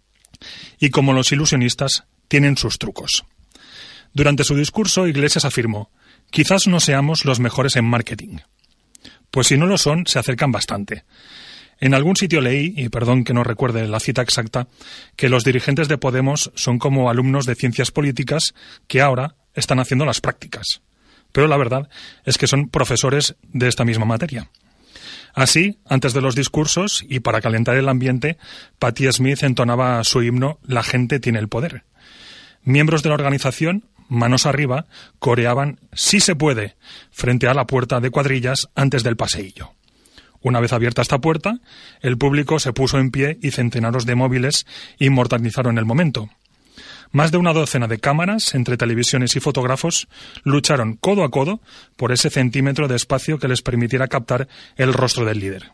Y como los ilusionistas, tienen sus trucos. Durante su discurso, Iglesias afirmó: quizás no seamos los mejores en marketing. Pues si no lo son, se acercan bastante. En algún sitio leí, y perdón que no recuerde la cita exacta, que los dirigentes de Podemos son como alumnos de ciencias políticas que ahora están haciendo las prácticas. Pero la verdad es que son profesores de esta misma materia. Así, antes de los discursos, y para calentar el ambiente, Patti Smith entonaba su himno «La gente tiene el poder». Miembros de la organización, manos arriba, coreaban «Sí se puede» frente a la puerta de cuadrillas antes del paseillo. Una vez abierta esta puerta, el público se puso en pie y centenares de móviles inmortalizaron el momento. Más de una docena de cámaras, entre televisiones y fotógrafos, lucharon codo a codo por ese centímetro de espacio que les permitiera captar el rostro del líder.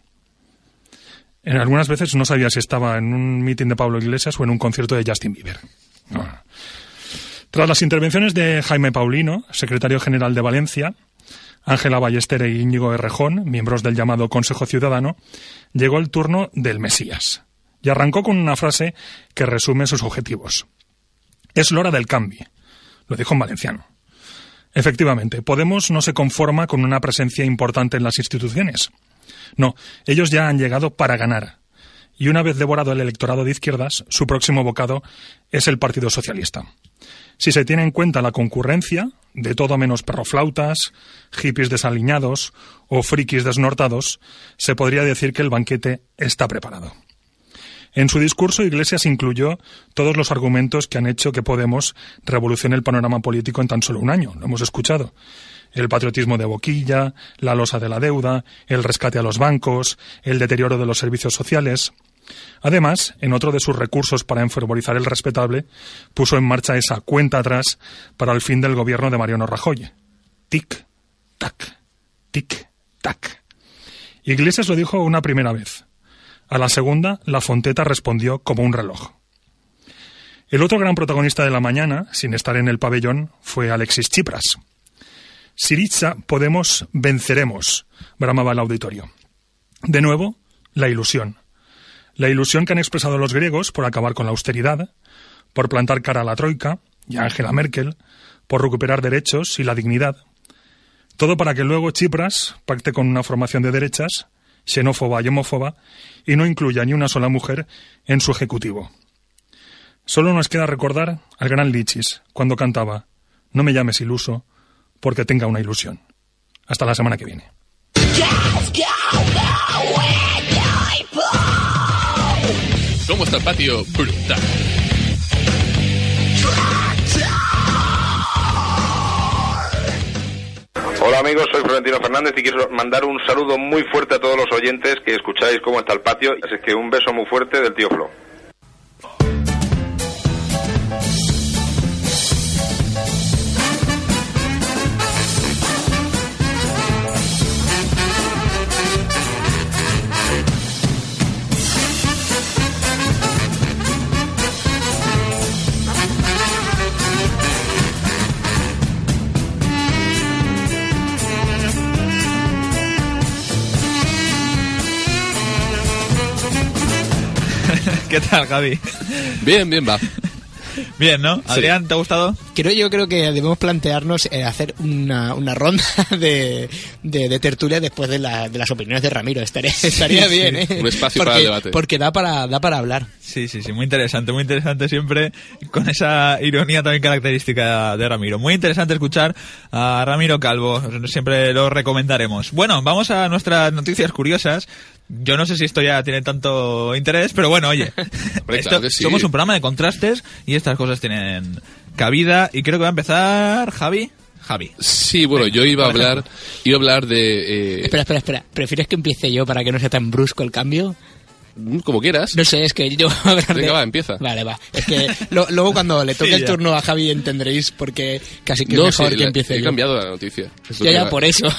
En algunas veces no sabía si estaba en un mitin de Pablo Iglesias o en un concierto de Justin Bieber. Tras las intervenciones de Jaime Paulino, secretario general de Valencia, Ángela Ballester e Íñigo Errejón, miembros del llamado Consejo Ciudadano, llegó el turno del Mesías. Y arrancó con una frase que resume sus objetivos. Es l'hora del cambio, lo dijo en valenciano. Efectivamente, Podemos no se conforma con una presencia importante en las instituciones. No, ellos ya han llegado para ganar. Y una vez devorado el electorado de izquierdas, su próximo bocado es el Partido Socialista. Si se tiene en cuenta la concurrencia, de todo menos perroflautas, hippies desaliñados o frikis desnortados, se podría decir que el banquete está preparado. En su discurso, Iglesias incluyó todos los argumentos que han hecho que Podemos revolucione el panorama político en tan solo un año. Lo hemos escuchado. El patriotismo de boquilla, la losa de la deuda, el rescate a los bancos, el deterioro de los servicios sociales. Además, en otro de sus recursos para enfervorizar el respetable, puso en marcha esa cuenta atrás para el fin del gobierno de Mariano Rajoy. Tic-tac, tic-tac. Iglesias lo dijo una primera vez. A la segunda, la Fonteta respondió como un reloj. El otro gran protagonista de la mañana, sin estar en el pabellón, fue Alexis Tsipras. Syriza, Podemos, venceremos, bramaba el auditorio. De nuevo, la ilusión. La ilusión que han expresado los griegos por acabar con la austeridad, por plantar cara a la Troika y a Angela Merkel, por recuperar derechos y la dignidad. Todo para que luego Tsipras pacte con una formación de derechas, xenófoba y homófoba, y no incluya ni una sola mujer en su ejecutivo. Solo nos queda recordar al gran Lichis cuando cantaba «No me llames iluso, porque tenga una ilusión». Hasta la semana que viene. ¿Cómo está el patio? Brutal. Hola amigos, soy Florentino Fernández y quiero mandar un saludo muy fuerte a todos los oyentes que escucháis Cómo está el patio. Así que un beso muy fuerte del tío Flo. ¿Qué tal, Javi? Bien, va. Bien, ¿no? Adrián, ¿te ha gustado? Yo creo que debemos plantearnos hacer una ronda de tertulia después de las opiniones de Ramiro. Estaría bien, ¿eh? Un espacio para el debate. Porque da para hablar. Sí, muy interesante siempre, con esa ironía también característica de Ramiro. Muy interesante escuchar a Ramiro Calvo, siempre lo recomendaremos. Bueno, vamos a nuestras noticias curiosas. Yo no sé si esto ya tiene tanto interés, pero bueno, oye, Claro que sí. Somos un programa de contrastes y estas cosas tienen cabida, y creo que va a empezar Javi. Sí, bueno, yo iba a hablar de... Espera. ¿Prefieres que empiece yo para que no sea tan brusco el cambio? Como quieras. No sé, es que yo... Venga, va, empieza. Vale, va. Es que luego cuando le toque el turno a Javi entenderéis porque casi que es mejor que empiece yo. He cambiado la noticia. Ya, por eso.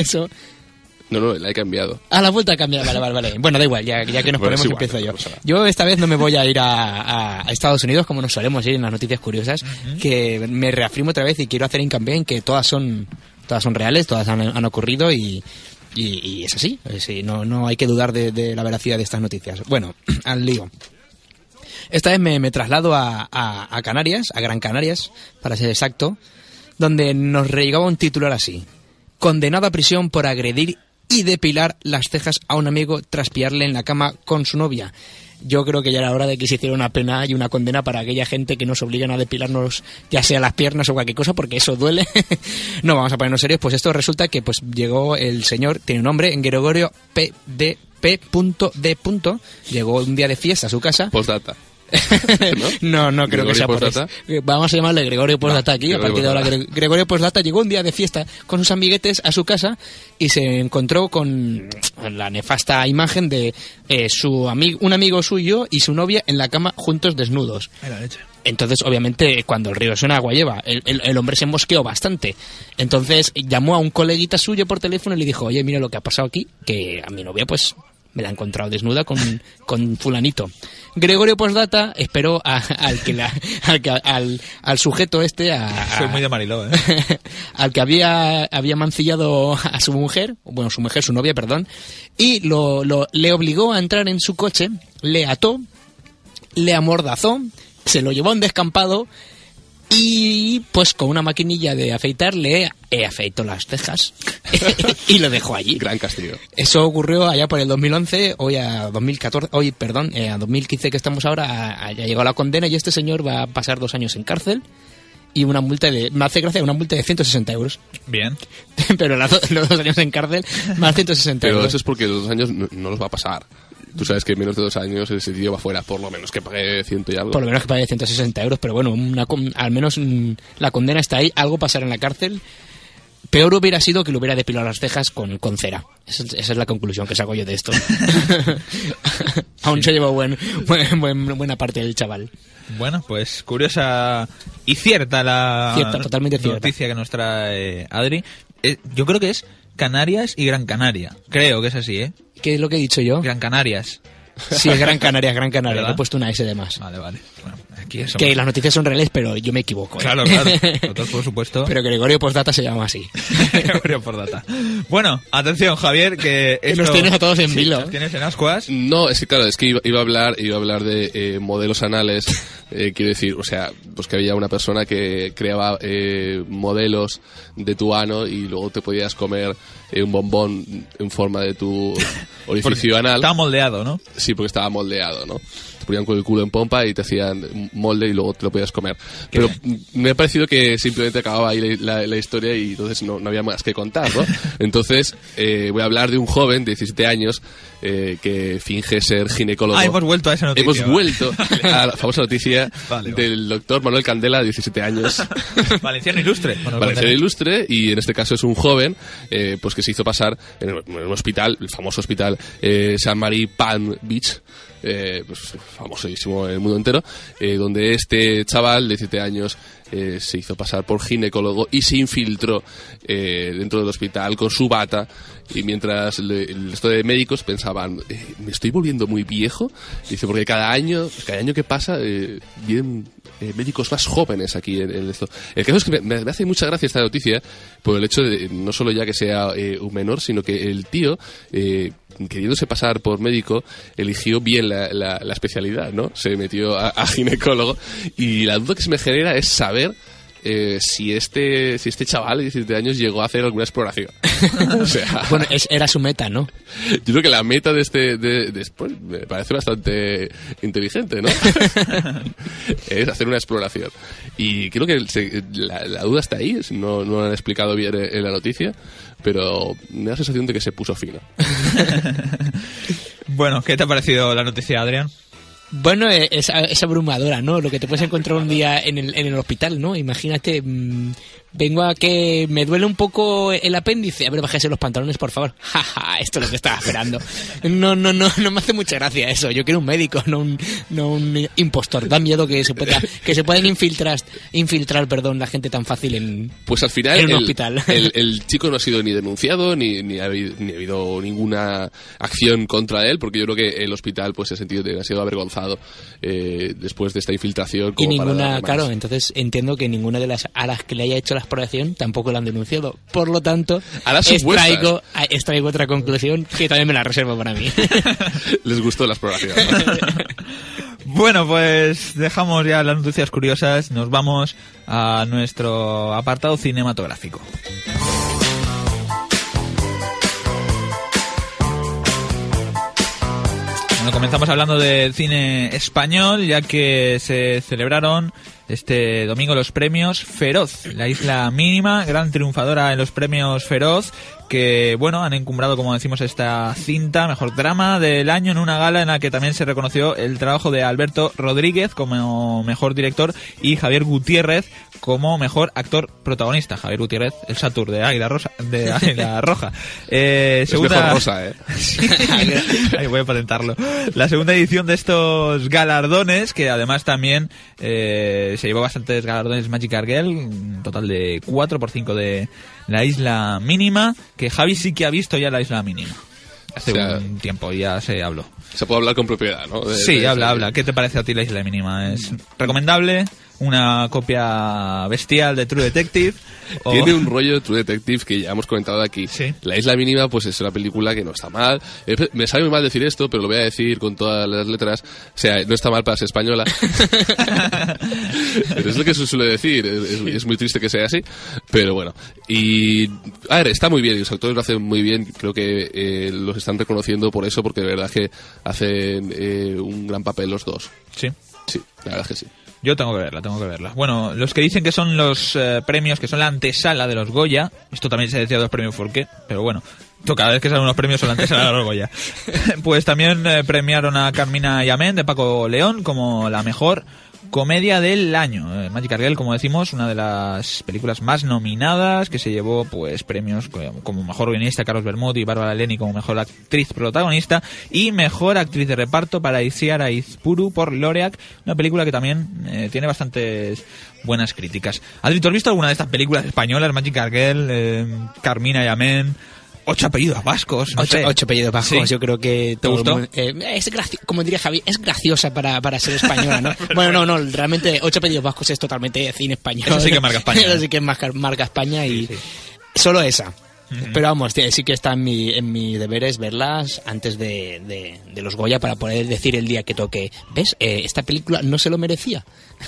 No, la he cambiado. A la vuelta a cambiar, vale. Bueno, da igual, ya que nos ponemos empiezo yo. Yo esta vez no me voy a ir a Estados Unidos como nos solemos ir en las noticias curiosas, que me reafirmo otra vez y quiero hacer hincapié en que todas son reales, todas han ocurrido y es así. No hay que dudar de la veracidad de estas noticias. Bueno, al lío. Esta vez me traslado a Canarias, a Gran Canarias, para ser exacto, donde nos llegaba un titular así: condenado a prisión por agredir y depilar las cejas a un amigo tras pillarle en la cama con su novia. Yo creo que ya era hora de que se hiciera una pena y una condena para aquella gente que nos obligan a depilarnos ya sea las piernas o cualquier cosa, porque eso duele. No, vamos a ponernos serios. Pues esto resulta que llegó el señor, tiene un nombre, en Gregorio P.D. Llegó un día de fiesta a su casa. Postdata. No creo que sea por eso. Vamos a llamarle Gregorio Postdata aquí. A partir de ahora, Gregorio Postdata llegó un día de fiesta con sus amiguetes a su casa y se encontró con la nefasta imagen de un amigo suyo y su novia en la cama juntos desnudos. Entonces, obviamente, cuando el río suena, agua lleva. El hombre se mosqueó bastante. Entonces llamó a un coleguita suyo por teléfono y le dijo: oye, mira lo que ha pasado aquí, que a mi novia me la he encontrado desnuda con fulanito. Gregorio Postdata esperó al sujeto este, soy muy de Mariló, al que había mancillado a su mujer, su novia, perdón, y le obligó a entrar en su coche, le ató, le amordazó, se lo llevó a un descampado y pues con una maquinilla de afeitar le afeitó las cejas y lo dejó allí. Gran castigo. Eso ocurrió allá por el 2011, a 2015 que estamos ahora, ya llegó la condena y este señor va a pasar 2 años en cárcel y una multa me hace gracia, una multa de 160 euros. Bien. Pero los 2 años en cárcel, más 160 euros. Pero eso es porque los 2 años no los va a pasar. Tú sabes que en menos de 2 años ese tío va fuera, por lo menos que pague 100 y algo. Por lo menos que pague 160 euros, pero bueno, al menos la condena está ahí, algo pasará en la cárcel. Peor hubiera sido que le hubiera depilado las cejas con cera. Esa es la conclusión que saco yo de esto. Aún se lleva buena parte del chaval. Bueno, pues curiosa y cierta totalmente cierta noticia que nos trae Adri. Yo creo que es Canarias y Gran Canaria. Creo que es así, ¿eh? ¿Qué es lo que he dicho yo? Gran Canarias. Sí, es Gran Canaria. Le he puesto una S de más. Vale. Bueno, aquí eso. Que las noticias son reales, pero yo me equivoco. Claro. Nosotros, por supuesto. Pero Gregorio Postdata se llama así. Gregorio Postdata. Bueno, atención, Javier, que esto... Nos tienes a todos en vilo. ¿Nos tienes en ascuas? No, es que claro, iba a hablar de modelos anales. Quiero decir, o sea, pues que había una persona que creaba modelos de tu ano y luego te podías comer un bombón en forma de tu orificio anal. Estaba moldeado, ¿no? Sí, porque estaba moldeado, ¿no? Te ponían con el culo en pompa y te hacían molde y luego te lo podías comer. Pero me ha parecido que simplemente acababa ahí la historia y entonces no había más que contar, ¿no? Entonces voy a hablar de un joven de 17 años que finge ser ginecólogo. Hemos vuelto a esa noticia. Hemos vuelto a la famosa noticia del doctor Manuel Candela, de 17 años. Valenciano ilustre. Valenciano ilustre, y en este caso es un joven pues que se hizo pasar en un hospital, el famoso hospital St. Mary Palm Beach, pues famosísimo en el mundo entero, donde este chaval de 17 años se hizo pasar por ginecólogo y se infiltró dentro del hospital con su bata, y mientras el resto de médicos pensaban, me estoy volviendo muy viejo, dice, porque cada año que pasa vienen médicos más jóvenes aquí en esto. El caso es que me hace mucha gracia esta noticia por el hecho de no solo ya que sea un menor, sino que el tío, queriéndose pasar por médico, eligió bien la especialidad, ¿no? Se metió a ginecólogo, y la duda que se me genera es saber si este chaval de 17 años llegó a hacer alguna exploración. O sea, bueno, era su meta, ¿no? Yo creo que la meta de después me parece bastante inteligente, ¿no? Es hacer una exploración. Y creo que la duda está ahí, no lo han explicado bien en la noticia, pero me da la sensación de que se puso fino. Bueno, ¿qué te ha parecido la noticia, Adrián? Bueno, es abrumadora, ¿no? Lo que te puedes encontrar un día en el hospital, ¿no? Imagínate, vengo a que me duele un poco el apéndice. A ver, bájese los pantalones, por favor. Jaja, esto es lo que estaba esperando. No me hace mucha gracia eso. Yo quiero un médico, no un impostor. Da miedo que se puedan infiltrar, la gente tan fácil en pues al final en un hospital. El chico no ha sido ni denunciado ni ha habido ninguna acción contra él, porque yo creo que el hospital pues se ha sentido demasiado avergonzado después de esta infiltración. Como y ninguna, para claro, entonces entiendo que ninguna de las a las que le haya hecho la exploración tampoco la han denunciado. Por lo tanto, extraigo otra conclusión que también me la reservo para mí. Les gustó la exploración, ¿no? Bueno, pues dejamos ya las noticias curiosas, nos vamos a nuestro apartado cinematográfico. Bueno, comenzamos hablando del cine español, ya que se celebraron este domingo los premios Feroz, La Isla Mínima, gran triunfadora en los premios Feroz, que bueno, han encumbrado, como decimos, esta cinta, mejor drama del año, en una gala en la que también se reconoció el trabajo de Alberto Rodríguez como mejor director y Javier Gutiérrez como mejor actor protagonista. Javier Gutiérrez, el Satur de Águila Roja. Es mejor Rosa, ¿eh? Sí, ahí voy a patentarlo. La segunda edición de estos galardones, que además también se llevó bastantes galardones Magic Girl, un total de 4 por 5 de La Isla Mínima, que Javi sí que ha visto ya La Isla Mínima. Hace un tiempo ya se habló. Se puede hablar con propiedad, ¿no? Habla. ¿Qué te parece a ti La Isla Mínima? ¿Es recomendable? ¿Una copia bestial de True Detective? Tiene un rollo de True Detective que ya hemos comentado aquí. ¿Sí? La Isla Mínima pues es una película que no está mal. Me sabe muy mal decir esto, pero lo voy a decir con todas las letras. O sea, no está mal para ser española. Pero es lo que se suele decir. Es muy triste que sea así. Pero bueno. Y a ver, está muy bien. Y los actores lo hacen muy bien. Creo que los están reconociendo por eso, porque de verdad que hacen un gran papel los dos. Sí. Sí, la verdad es que sí. Yo tengo que verla. Bueno, los que dicen que son los premios, que son la antesala de los Goya, esto también se decía de los premios Forqué, pero bueno, cada vez que salen unos premios son la antesala de los Goya. Pues también premiaron a Carmina y Amén, de Paco León, como la mejor comedia del año. Magic Girl, como decimos, una de las películas más nominadas, que se llevó pues premios como mejor guionista Carlos Bermud y Bárbara Leni como mejor actriz protagonista y mejor actriz de reparto para Isiara Aizpuru por Loreak, una película que también tiene bastantes buenas críticas. Adri, ¿tú has visto alguna de estas películas españolas? Magic Girl, Carmina y Amén, 8 apellidos vascos, no sé. 8 apellidos vascos, ¿Sí? Yo creo que... ¿Te gustó? Como diría Javi, es graciosa para ser española, ¿no? Bueno, no, realmente 8 apellidos vascos es totalmente cine español. Eso sí que marca España. Eso sí que marca España y solo esa. Uh-huh. Pero vamos, sí que está en mi deberes verlas antes de los Goya para poder decir el día que toque, ¿ves? Esta película no se lo merecía.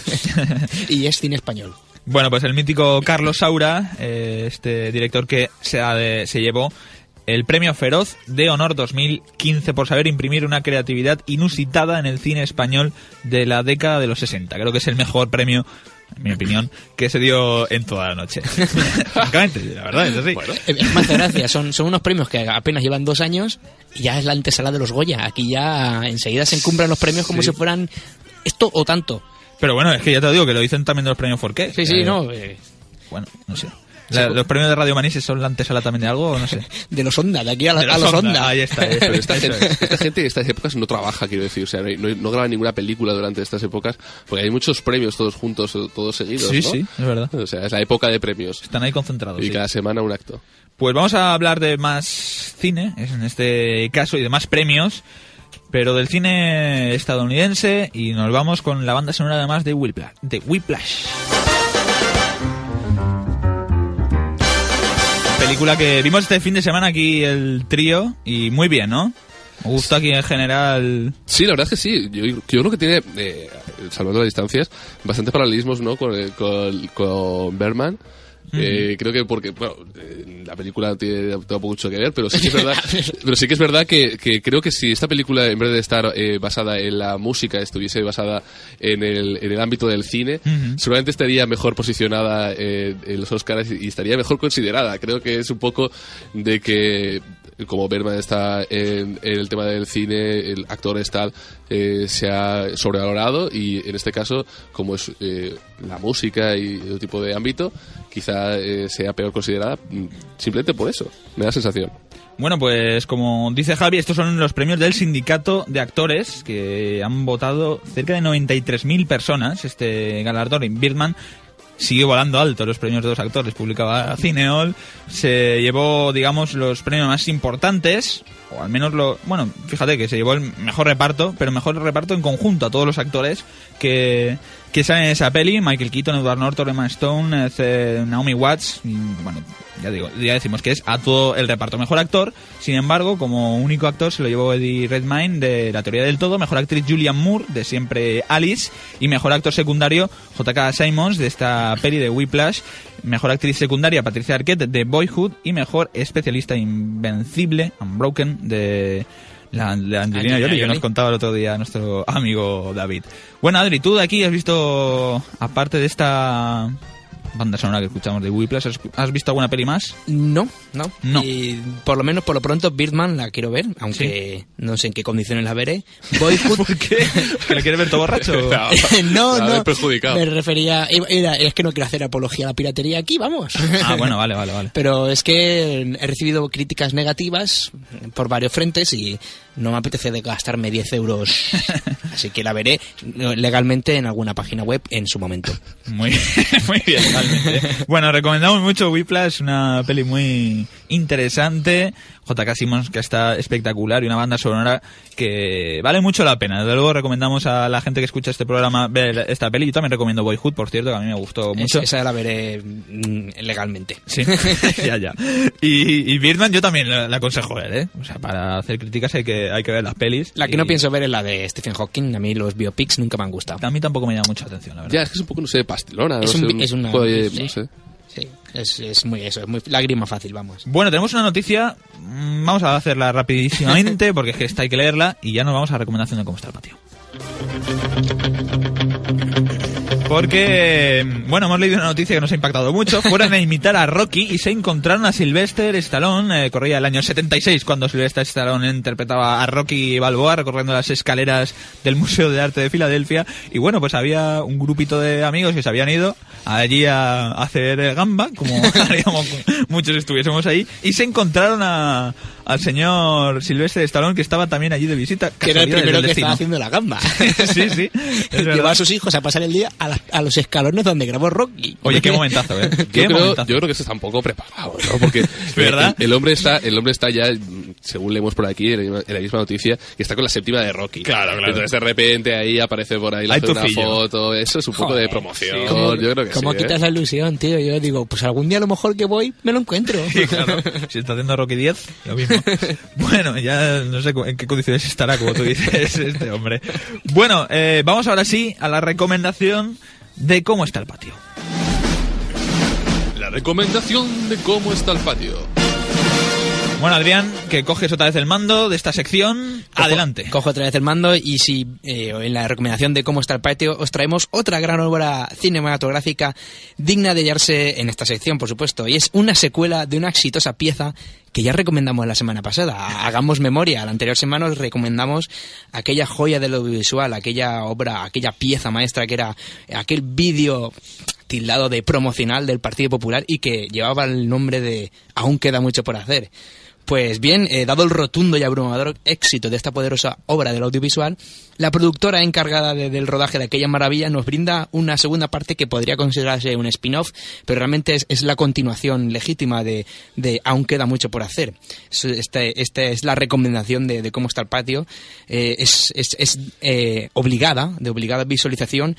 Y es cine español. Bueno, pues el mítico Carlos Saura, este director que se llevó el premio Feroz de Honor 2015 por saber imprimir una creatividad inusitada en el cine español de la década de los 60. Creo que es el mejor premio, en mi opinión, que se dio en toda la noche. Francamente, la verdad es así. Bueno. Más gracias, son unos premios que apenas llevan 2 años y ya es la antesala de los Goya. Aquí ya enseguida se encumbran los premios como si fueran esto o tanto. Pero bueno, es que ya te digo que lo dicen también de los premios Forqué. Sí, no. Bueno, no sé. ¿Los premios de Radio Manises son la antesala también de algo o no sé? De los Onda, de aquí a los Onda. Ahí está. Pero esta gente en estas épocas no trabaja, quiero decir. O sea, no graba ninguna película durante estas épocas porque hay muchos premios todos juntos, todos seguidos, sí, ¿no? Sí, es verdad. O sea, es la época de premios. Están ahí concentrados. Y cada semana un acto. Pues vamos a hablar de más cine, en este caso, y de más premios, pero del cine estadounidense, y nos vamos con la banda sonora además de Whiplash. Película que vimos este fin de semana aquí el trío, y muy bien, ¿no? Me gusta aquí en general. Sí, la verdad es que sí. Yo creo que tiene, salvando las distancias, bastantes paralelismos, ¿no? Con Bergman. Creo que porque, bueno, la película tiene mucho que ver, pero sí que es verdad, que creo que si esta película, en vez de estar basada en la música, estuviese basada en el ámbito del cine, seguramente estaría mejor posicionada en los Oscars y estaría mejor considerada. Creo que es un poco de que, como Bergman está en el tema del cine, el actor está se ha sobrevalorado, y en este caso, como es la música y otro tipo de ámbito, quizá sea peor considerada simplemente por eso. Me da la sensación. Bueno, pues como dice Javi, estos son los premios del Sindicato de Actores, que han votado cerca de 93.000 personas este galardón. Y Birdman siguió volando alto los premios de los actores. Publicaba Cineol, se llevó, digamos, los premios más importantes, o al menos bueno, fíjate que se llevó el mejor reparto, pero mejor reparto en conjunto a todos los actores que salen en esa peli: Michael Keaton, Edward Norton, Emma Stone, Naomi Watts, y bueno, ya decimos que es a todo el reparto. Mejor actor, sin embargo, como único actor se lo llevó Eddie Redmayne de La Teoría del Todo. Mejor actriz Julianne Moore de Siempre Alice, y mejor actor secundario J.K. Simmons de esta peli de Whiplash. Mejor actriz secundaria Patricia Arquette de Boyhood, y mejor especialista Invencible, Unbroken, de Angelina Jolie, que nos contaba el otro día nuestro amigo David. Bueno, Adri, tú de aquí has visto, aparte de esta banda sonora que escuchamos de Whiplash, ¿has visto alguna peli más? No. Y por lo menos, por lo pronto, Birdman la quiero ver, aunque no sé en qué condiciones la veré. Boyhood... ¿Por qué? ¿Que le quieres ver todo borracho? No. Perjudicado. Me refería... es que no quiero hacer apología a la piratería aquí, vamos. Ah, bueno, vale. Pero es que he recibido críticas negativas por varios frentes y no me apetece de gastarme 10 euros. Así que la veré legalmente en alguna página web en su momento. Muy bien, realmente. Bueno, recomendamos mucho Whiplash, una peli muy interesante. J.K. Simmons, que está espectacular, y una banda sonora que vale mucho la pena. Desde luego recomendamos a la gente que escucha este programa ver esta peli. Yo también recomiendo Boyhood, por cierto, que a mí me gustó mucho. Esa la veré legalmente. Sí, ya. Y Birdman yo también la aconsejo ver, ¿eh? O sea, para hacer críticas hay que ver las pelis. La que no pienso ver es la de Stephen Hawking. A mí los biopics nunca me han gustado. A mí tampoco me llama mucha atención, la verdad. Ya, es que es un poco, no sé, pastelona. Es una... no sé. Sí, es muy lágrima fácil, vamos. Bueno, tenemos una noticia, vamos a hacerla rapidísimamente porque es que esta hay que leerla, y ya nos vamos a la recomendación de Cómo está el patio. Porque, bueno, hemos leído una noticia que nos ha impactado mucho. Fueron a imitar a Rocky y se encontraron a Sylvester Stallone. Corría el año 76 cuando Sylvester Stallone interpretaba a Rocky Balboa recorriendo las escaleras del Museo de Arte de Filadelfia. Y bueno, pues había un grupito de amigos que se habían ido allí a hacer gamba, como haríamos muchos estuviésemos ahí, y se encontraron al señor Sylvester Stallone, que estaba también allí de visita. Que era el primero que estaba haciendo la gamba. Sí. Lleva a sus hijos a pasar el día a los escalones donde grabó Rocky. Oye, qué momentazo, ¿eh? Yo creo que se está un poco preparado, ¿no? Porque ¿verdad? El hombre está ya, según leemos por aquí en la misma noticia, que está con la 7ª de Rocky. Claro. Entonces de repente ahí aparece por ahí una foto, eso es un poco de promoción. Sí, yo creo que ¿cómo quitas la ilusión, tío? Yo digo, pues algún día a lo mejor que voy me lo encuentro. Sí, claro. Si está haciendo Rocky 10, lo mismo. Bueno, ya no sé en qué condiciones estará, como tú dices, este hombre. Bueno, vamos ahora sí a la recomendación de cómo está el patio. La recomendación de cómo está el patio. Bueno, Adrián, que coges otra vez el mando de esta sección. Adelante. Cojo otra vez el mando y si en la recomendación de cómo está el patio os traemos otra gran obra cinematográfica digna de hallarse en esta sección, por supuesto. Y es una secuela de una exitosa pieza que ya recomendamos la semana pasada. Hagamos memoria. La anterior semana os recomendamos aquella joya del audiovisual, aquella obra, aquella pieza maestra que era aquel vídeo tildado de promocional del Partido Popular y que llevaba el nombre de Aún queda mucho por hacer. Pues bien, dado el rotundo y abrumador éxito de esta poderosa obra del audiovisual, la productora encargada del rodaje de aquella maravilla nos brinda una segunda parte que podría considerarse un spin-off, pero realmente es la continuación legítima de Aún queda mucho por hacer. Esta es la recomendación de cómo está el patio. Es obligada visualización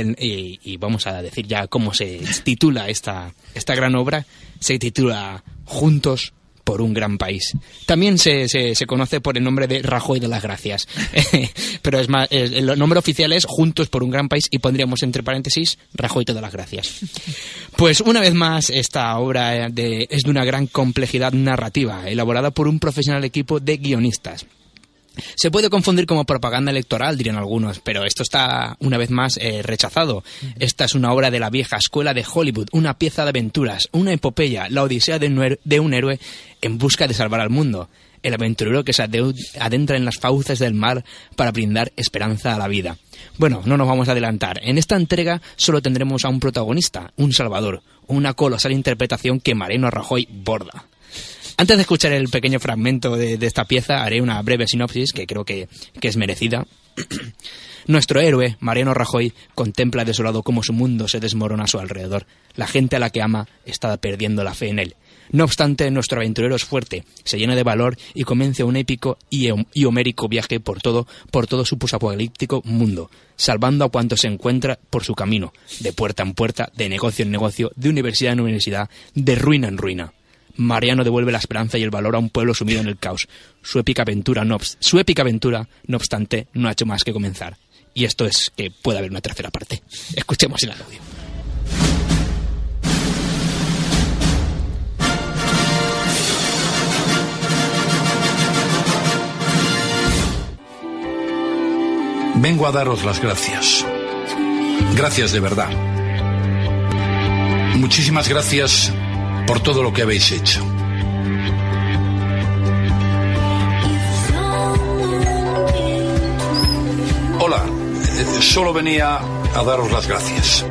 y vamos a decir ya cómo se titula esta gran obra. Se titula Juntos por un gran país. También se conoce por el nombre de Rajoy de las Gracias. Pero es más, el nombre oficial es Juntos por un gran país y pondríamos entre paréntesis Rajoy de las Gracias. Pues una vez más, esta obra es de una gran complejidad narrativa, elaborada por un profesional equipo de guionistas. Se puede confundir como propaganda electoral, dirían algunos, pero esto está una vez más rechazado. Esta es una obra de la vieja escuela de Hollywood, una pieza de aventuras, una epopeya, la odisea de un héroe en busca de salvar al mundo. El aventurero que se adentra en las fauces del mar para brindar esperanza a la vida. Bueno, no nos vamos a adelantar. En esta entrega solo tendremos a un protagonista, un salvador, una colosal interpretación que Mariano Rajoy borda. Antes de escuchar el pequeño fragmento de esta pieza, haré una breve sinopsis que creo que es merecida. Nuestro héroe, Mariano Rajoy, contempla desolado cómo su mundo se desmorona a su alrededor. La gente a la que ama está perdiendo la fe en él. No obstante, nuestro aventurero es fuerte, se llena de valor y comienza un épico y homérico viaje por todo su posapocalíptico mundo, salvando a cuantos se encuentra por su camino, de puerta en puerta, de negocio en negocio, de universidad en universidad, de ruina en ruina. Mariano devuelve la esperanza y el valor a un pueblo sumido en el caos. Su épica aventura, no obstante, no ha hecho más que comenzar. Y esto es que puede haber una tercera parte. Escuchemos el audio. Vengo a daros las gracias. Gracias de verdad. Muchísimas gracias por todo lo que habéis hecho. Hola, solo venía a daros las gracias.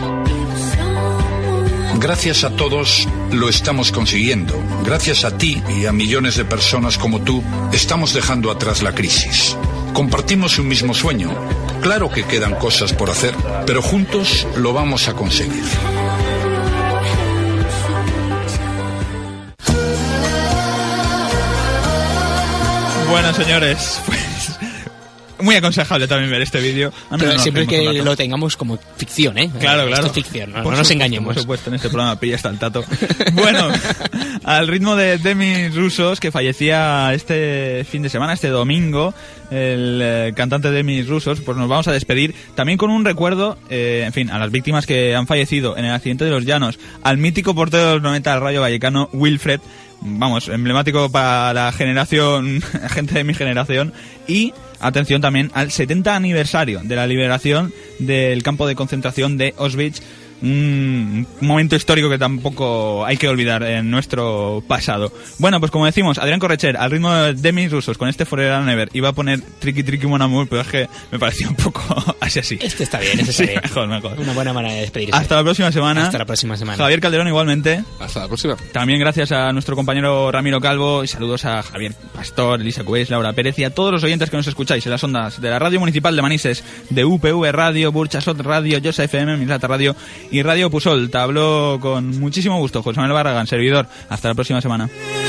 Gracias a todos lo estamos consiguiendo. Gracias a ti y a millones de personas como tú, estamos dejando atrás la crisis. Compartimos un mismo sueño. Claro que quedan cosas por hacer, pero juntos lo vamos a conseguir. Bueno, señores, pues muy aconsejable también ver este vídeo. Pero siempre que lo tengamos como ficción, ¿eh? Claro. Esto es ficción, no nos engañemos. Por supuesto, en este programa pilla hasta el tato. Bueno, al ritmo de Demis Roussos, que fallecía este fin de semana, este domingo, el cantante Demis Roussos, pues nos vamos a despedir también con un recuerdo, en fin, a las víctimas que han fallecido en el accidente de los Llanos, al mítico portero de los 90 del Rayo Vallecano, Wilfred, vamos, emblemático para la generación, gente de mi generación, y atención también al 70 aniversario de la liberación del campo de concentración de Auschwitz. Un momento histórico que tampoco hay que olvidar en nuestro pasado. Bueno, pues como decimos, Adrián Correcher, al ritmo de mis rusos, con este Forever and Ever, iba a poner Tricky Tricky Mon Amour, pero es que me parecía un poco así. Este está bien, este está bien. Mejor. Una buena manera de despedirse. Hasta la próxima semana. Hasta la próxima semana. Javier Calderón, igualmente. Hasta la próxima. También gracias a nuestro compañero Ramiro Calvo, y saludos a Javier Pastor, Elisa Cués, Laura Pérez y a todos los oyentes que nos escucháis en las ondas de la Radio Municipal de Manises, de UPV Radio, Burchasot Radio, Yosa FM, Mislata Radio y Radio Pusol. Te habló con muchísimo gusto José Manuel Barragán, servidor. Hasta la próxima semana.